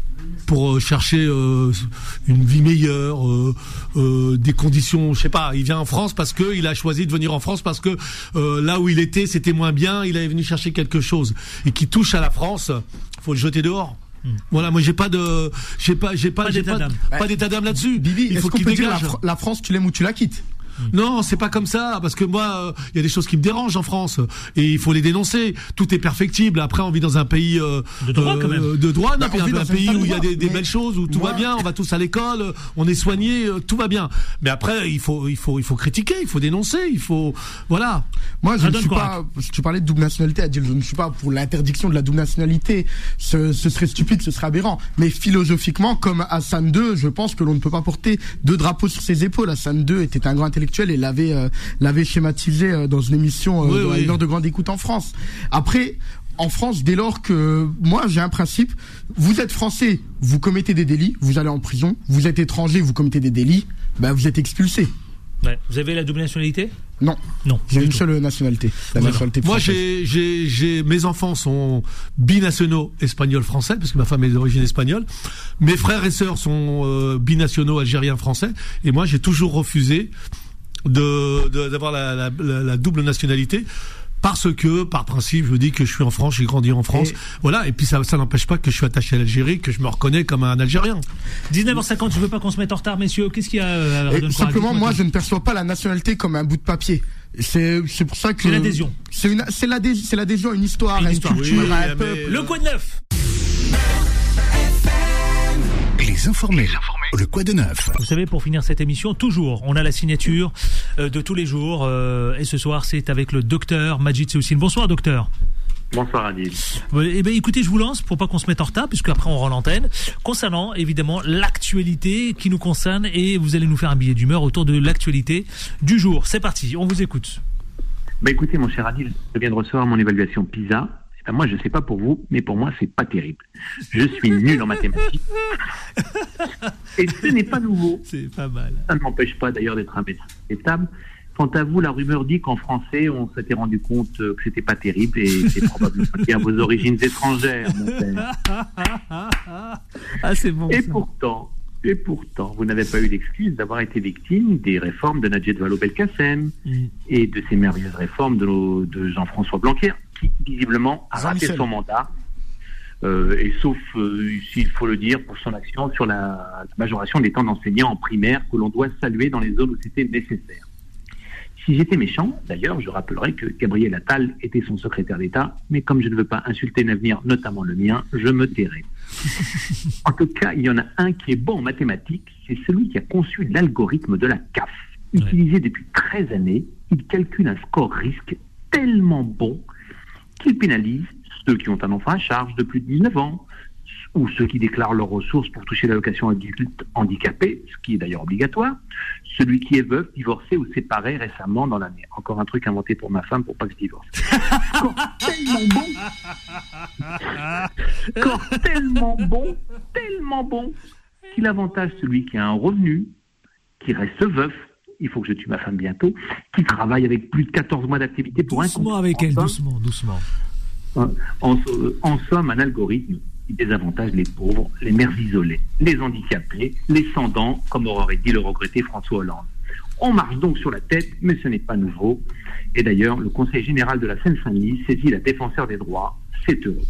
C: pour euh, chercher euh, une vie meilleure, euh, euh, des conditions, je sais pas, il vient en France parce que il a choisi de venir en France parce que euh, là où il était, c'était moins bien, il est venu chercher quelque chose et qui touche à la France, faut le jeter dehors. Mmh. Voilà, moi j'ai pas de, j'ai pas, j'ai pas,
B: pas
C: j'ai
B: d'état
C: pas,
B: d'âme,
C: pas d'état d'âme là-dessus.
D: Bibi,
C: il
D: est-ce
C: faut
D: qu'on
C: qu'il
D: peut
C: dégage.
D: dire la, Fr- la France, tu l'aimes ou tu la quittes?
C: Non, c'est pas comme ça, parce que moi, il euh, y a des choses qui me dérangent en France, et il faut les dénoncer. Tout est perfectible. Après, on vit dans un pays euh,
B: de droit, quand même.
C: De droit, non,
D: bah,
C: un, un pays où il y a des, des
D: mais
C: belles choses, où tout
D: moi...
C: va bien, on va tous à l'école, on est soigné, euh, tout va bien. Mais après, il faut, il faut, il faut critiquer, il faut dénoncer, il faut, voilà.
D: Moi, je ne suis pas. Tu parlais de double nationalité, Adil. Je ne suis pas pour l'interdiction de la double nationalité. Ce, ce serait stupide, ce serait aberrant. Mais philosophiquement, comme Hassan deux, je pense que l'on ne peut pas porter deux drapeaux sur ses épaules. Hassan deux était un grand intellectuel et l'avait euh, l'avait schématisé euh, dans une émission euh,
C: oui,
D: dans
C: oui.
D: une heure de grande écoute en France. Après, en France, dès lors que moi j'ai un principe, vous êtes français, vous commettez des délits, vous allez en prison. Vous êtes étranger, vous commettez des délits, ben vous êtes expulsé.
B: Ouais. Vous avez la double nationalité ?
D: Non.
B: Non.
D: J'ai une seule nationalité. La nationalité
C: Moi,
D: française.
C: j'ai, j'ai, j'ai, mes enfants sont binationaux espagnol-français, parce que ma femme est d'origine espagnole. Mes frères et sœurs sont euh, binationaux algériens-français. Et moi, j'ai toujours refusé de, de d'avoir la, la, la, la double nationalité. Parce que, par principe, je me dis que je suis en France, j'ai grandi en France, et voilà. Et puis ça, ça n'empêche pas que je suis attaché à l'Algérie, que je me reconnais comme un Algérien.
B: dix-neuf heures cinquante, je veux pas qu'on se mette en retard, messieurs. Qu'est-ce qu'il y a euh,
D: Et simplement, moi, je ne perçois pas la nationalité comme un bout de papier. C'est, c'est pour ça que.
B: C'est l'adhésion.
D: C'est une, c'est l'adhésion, c'est l'adhésion à une histoire,
B: une
D: à une
B: histoire,
D: culture,
C: oui,
D: à un
C: mais-
D: peuple.
B: Le quoi de neuf ?
A: Les informés. Le quoi de neuf.
B: Vous savez, pour finir cette émission, toujours, on a la signature euh, de tous les jours. Euh, et ce soir, c'est avec le docteur Majid Seoussine. Bonsoir, docteur.
I: Bonsoir Adil.
B: Eh ben, écoutez, je vous lance pour pas qu'on se mette en retard, puisque après on rend l'antenne. Concernant évidemment l'actualité qui nous concerne, et vous allez nous faire un billet d'humeur autour de l'actualité du jour. C'est parti, on vous écoute.
I: Bah écoutez mon cher Adil, je viens de recevoir mon évaluation PISA. Eh ben, moi je sais pas pour vous, mais pour moi c'est pas terrible. Je suis nul en mathématiques. Et ce n'est pas nouveau.
B: C'est pas mal.
I: Ça ne m'empêche pas d'ailleurs d'être un médecin stable. Quant à vous, la rumeur dit qu'en français, on s'était rendu compte que c'était pas terrible et c'est probablement lié à vos origines étrangères, mon père.
B: Ah, c'est bon.
I: Et
B: ça.
I: pourtant, et pourtant, vous n'avez pas eu l'excuse d'avoir été victime des réformes de Najat Vallaud-Belkacem
B: Mm.
I: et de ces merveilleuses réformes de, nos- de Jean-François Blanquer, qui visiblement a raté
D: Jean-Michel.
I: son mandat. Euh, et sauf, euh, s'il faut le dire, pour son action sur la majoration des temps d'enseignants en primaire que l'on doit saluer dans les zones où c'était nécessaire. Si j'étais méchant, d'ailleurs, je rappellerai que Gabriel Attal était son secrétaire d'État, mais comme je ne veux pas insulter l'avenir, notamment le mien, je me tairai. En tout cas, il y en a un qui est bon en mathématiques, c'est celui qui a conçu l'algorithme de la C A F. Utilisé depuis treize années, il calcule un score risque tellement bon qu'il pénalise ceux qui ont un enfant à charge de plus de dix-neuf ans, ou ceux qui déclarent leurs ressources pour toucher l'allocation adulte handicapé, ce qui est d'ailleurs obligatoire, celui qui est veuf, divorcé ou séparé récemment dans l'année. Encore un truc inventé pour ma femme pour pas que je divorce. Score tellement bon, score tellement bon, tellement bon, qu'il avantage celui qui a un revenu, qui reste veuf, il faut que je tue ma femme bientôt, qui travaille avec plus de quatorze mois d'activité pour un compte.
B: Doucement avec
I: En
B: elle,
I: somme,
B: doucement, doucement.
I: en, en- en somme, un algorithme qui désavantage les pauvres, les mères isolées, les handicapés, les sans-dents, comme aurait dit le regretté François Hollande. On marche donc sur la tête, mais ce n'est pas nouveau. Et d'ailleurs, le Conseil général de la Seine-Saint-Denis saisit la défenseur des droits. C'est heureux.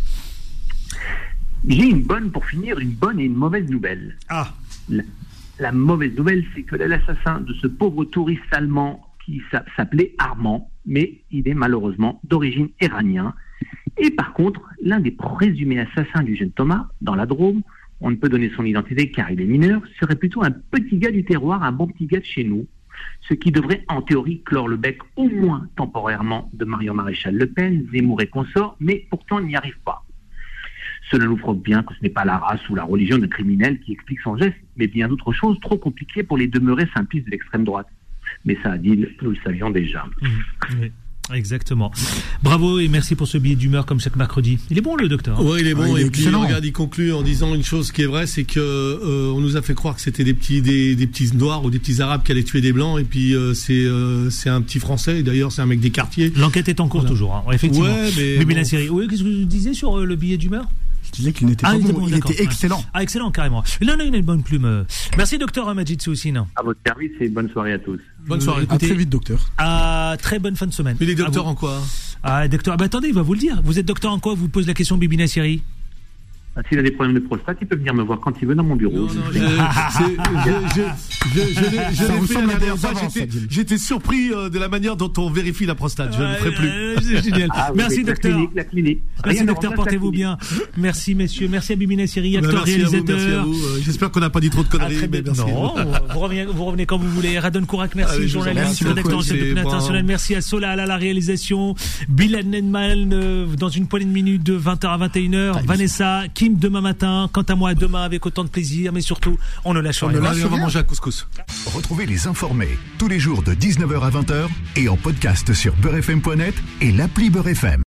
I: J'ai une bonne, pour finir, une bonne et une mauvaise nouvelle.
B: Ah.
I: La, la mauvaise nouvelle, c'est que l'assassin de ce pauvre touriste allemand qui s'a- s'appelait Armand, mais il est malheureusement d'origine iranienne. Et par contre, l'un des présumés assassins du jeune Thomas, dans la Drôme, on ne peut donner son identité car il est mineur, serait plutôt un petit gars du terroir, un bon petit gars de chez nous, ce qui devrait en théorie clore le bec au moins temporairement de Marion Maréchal Le Pen, Zemmour et consorts, mais pourtant il n'y arrive pas. Cela nous prouve bien que ce n'est pas la race ou la religion d'un criminel qui explique son geste, mais bien d'autres choses trop compliquées pour les demeurés simplistes de l'extrême droite. Mais ça, Adil, nous le savions déjà.
B: Mmh, oui. Exactement. Bravo et merci pour ce billet d'humeur comme chaque mercredi. Il est bon le docteur. Hein.
C: Oui, il est bon.
D: Ah, il est
C: et puis
D: excellent.
C: regarde, il conclut en disant une chose qui est vraie, c'est que euh, on nous a fait croire que c'était des petits, des, des petits noirs ou des petits arabes qui allaient tuer des blancs, et puis euh, c'est, euh, c'est un petit français. Et d'ailleurs, c'est un mec des quartiers.
B: L'enquête est en cours
C: Voilà.
B: toujours. Hein. Ouais, effectivement.
C: Ouais, mais
B: Bibi
C: bon.
B: Nasseri. Oui, qu'est-ce que vous disiez sur euh, le billet d'humeur?
D: Je disais qu'il n'était
B: Ah,
D: pas
B: il était
D: bon,
B: bon,
D: il
B: d'accord.
D: était excellent.
B: Ah, excellent, carrément. Là, on a une bonne plume. euh. Merci, docteur Majid Seoussine.
I: À votre service et bonne soirée à tous.
C: Bonne soirée.
D: À très vite, docteur.
B: À très bonne fin de semaine.
C: Mais les
B: À
C: docteurs
B: vous.
C: en quoi?
B: Ah, docteur, ah, bah, attendez, il va vous le dire. Vous êtes docteur en quoi? Vous pose la question Bibi Nasseri.
I: Ah, S'il a des problèmes de prostate, il peut venir me voir quand il veut dans mon bureau.
C: Non, non, je, c'est- je, je, je, je, l'ai- je
D: Ça
C: l'ai fait
D: ressemble
C: la
D: à
C: dernière
D: des
C: fois.
D: avances,
C: J'étais,
D: Adil.
C: j'étais surpris euh, de la manière dont on vérifie la prostate. Je ne le ferai plus.
B: Euh, c'est génial.
I: Ah, oui,
B: Merci,
I: oui, la
B: docteur.
I: clinique, la clinique.
B: Merci,
I: Rien ne
B: docteur.
I: remplace la
B: Portez-vous
I: clinique.
B: bien. Merci, messieurs. Merci à Bibi Nasseri,
C: Bah,
B: acteur,
C: merci à vous, merci à
B: réalisateur.
C: vous. Euh, J'espère qu'on n'a pas dit trop de
B: À
C: conneries.
B: très
C: mais
B: bientôt.
C: merci.
B: Non, vous revenez, vous revenez quand vous voulez. Radon Kourak, merci.
C: Allez, je vous en
B: Journaliste,
C: remercie
B: rédacteur
C: beaucoup,
B: en chef de
C: c'est
B: Plan
C: bon.
B: International. Merci à Solal à la réalisation. Bilal Nenman, euh, dans une poignée de minutes, de vingt heures à vingt et une heures. Vanessa, Kim demain matin. Quant à moi, demain avec autant de plaisir. Mais surtout, on ne lâche
D: On
B: rien.
D: ne lâche
C: Allez, on va
D: rien.
C: manger un couscous.
A: Retrouvez les informés tous les jours de dix-neuf heures à vingt heures et en podcast sur beurre f m point net et l'appli Beurre F M.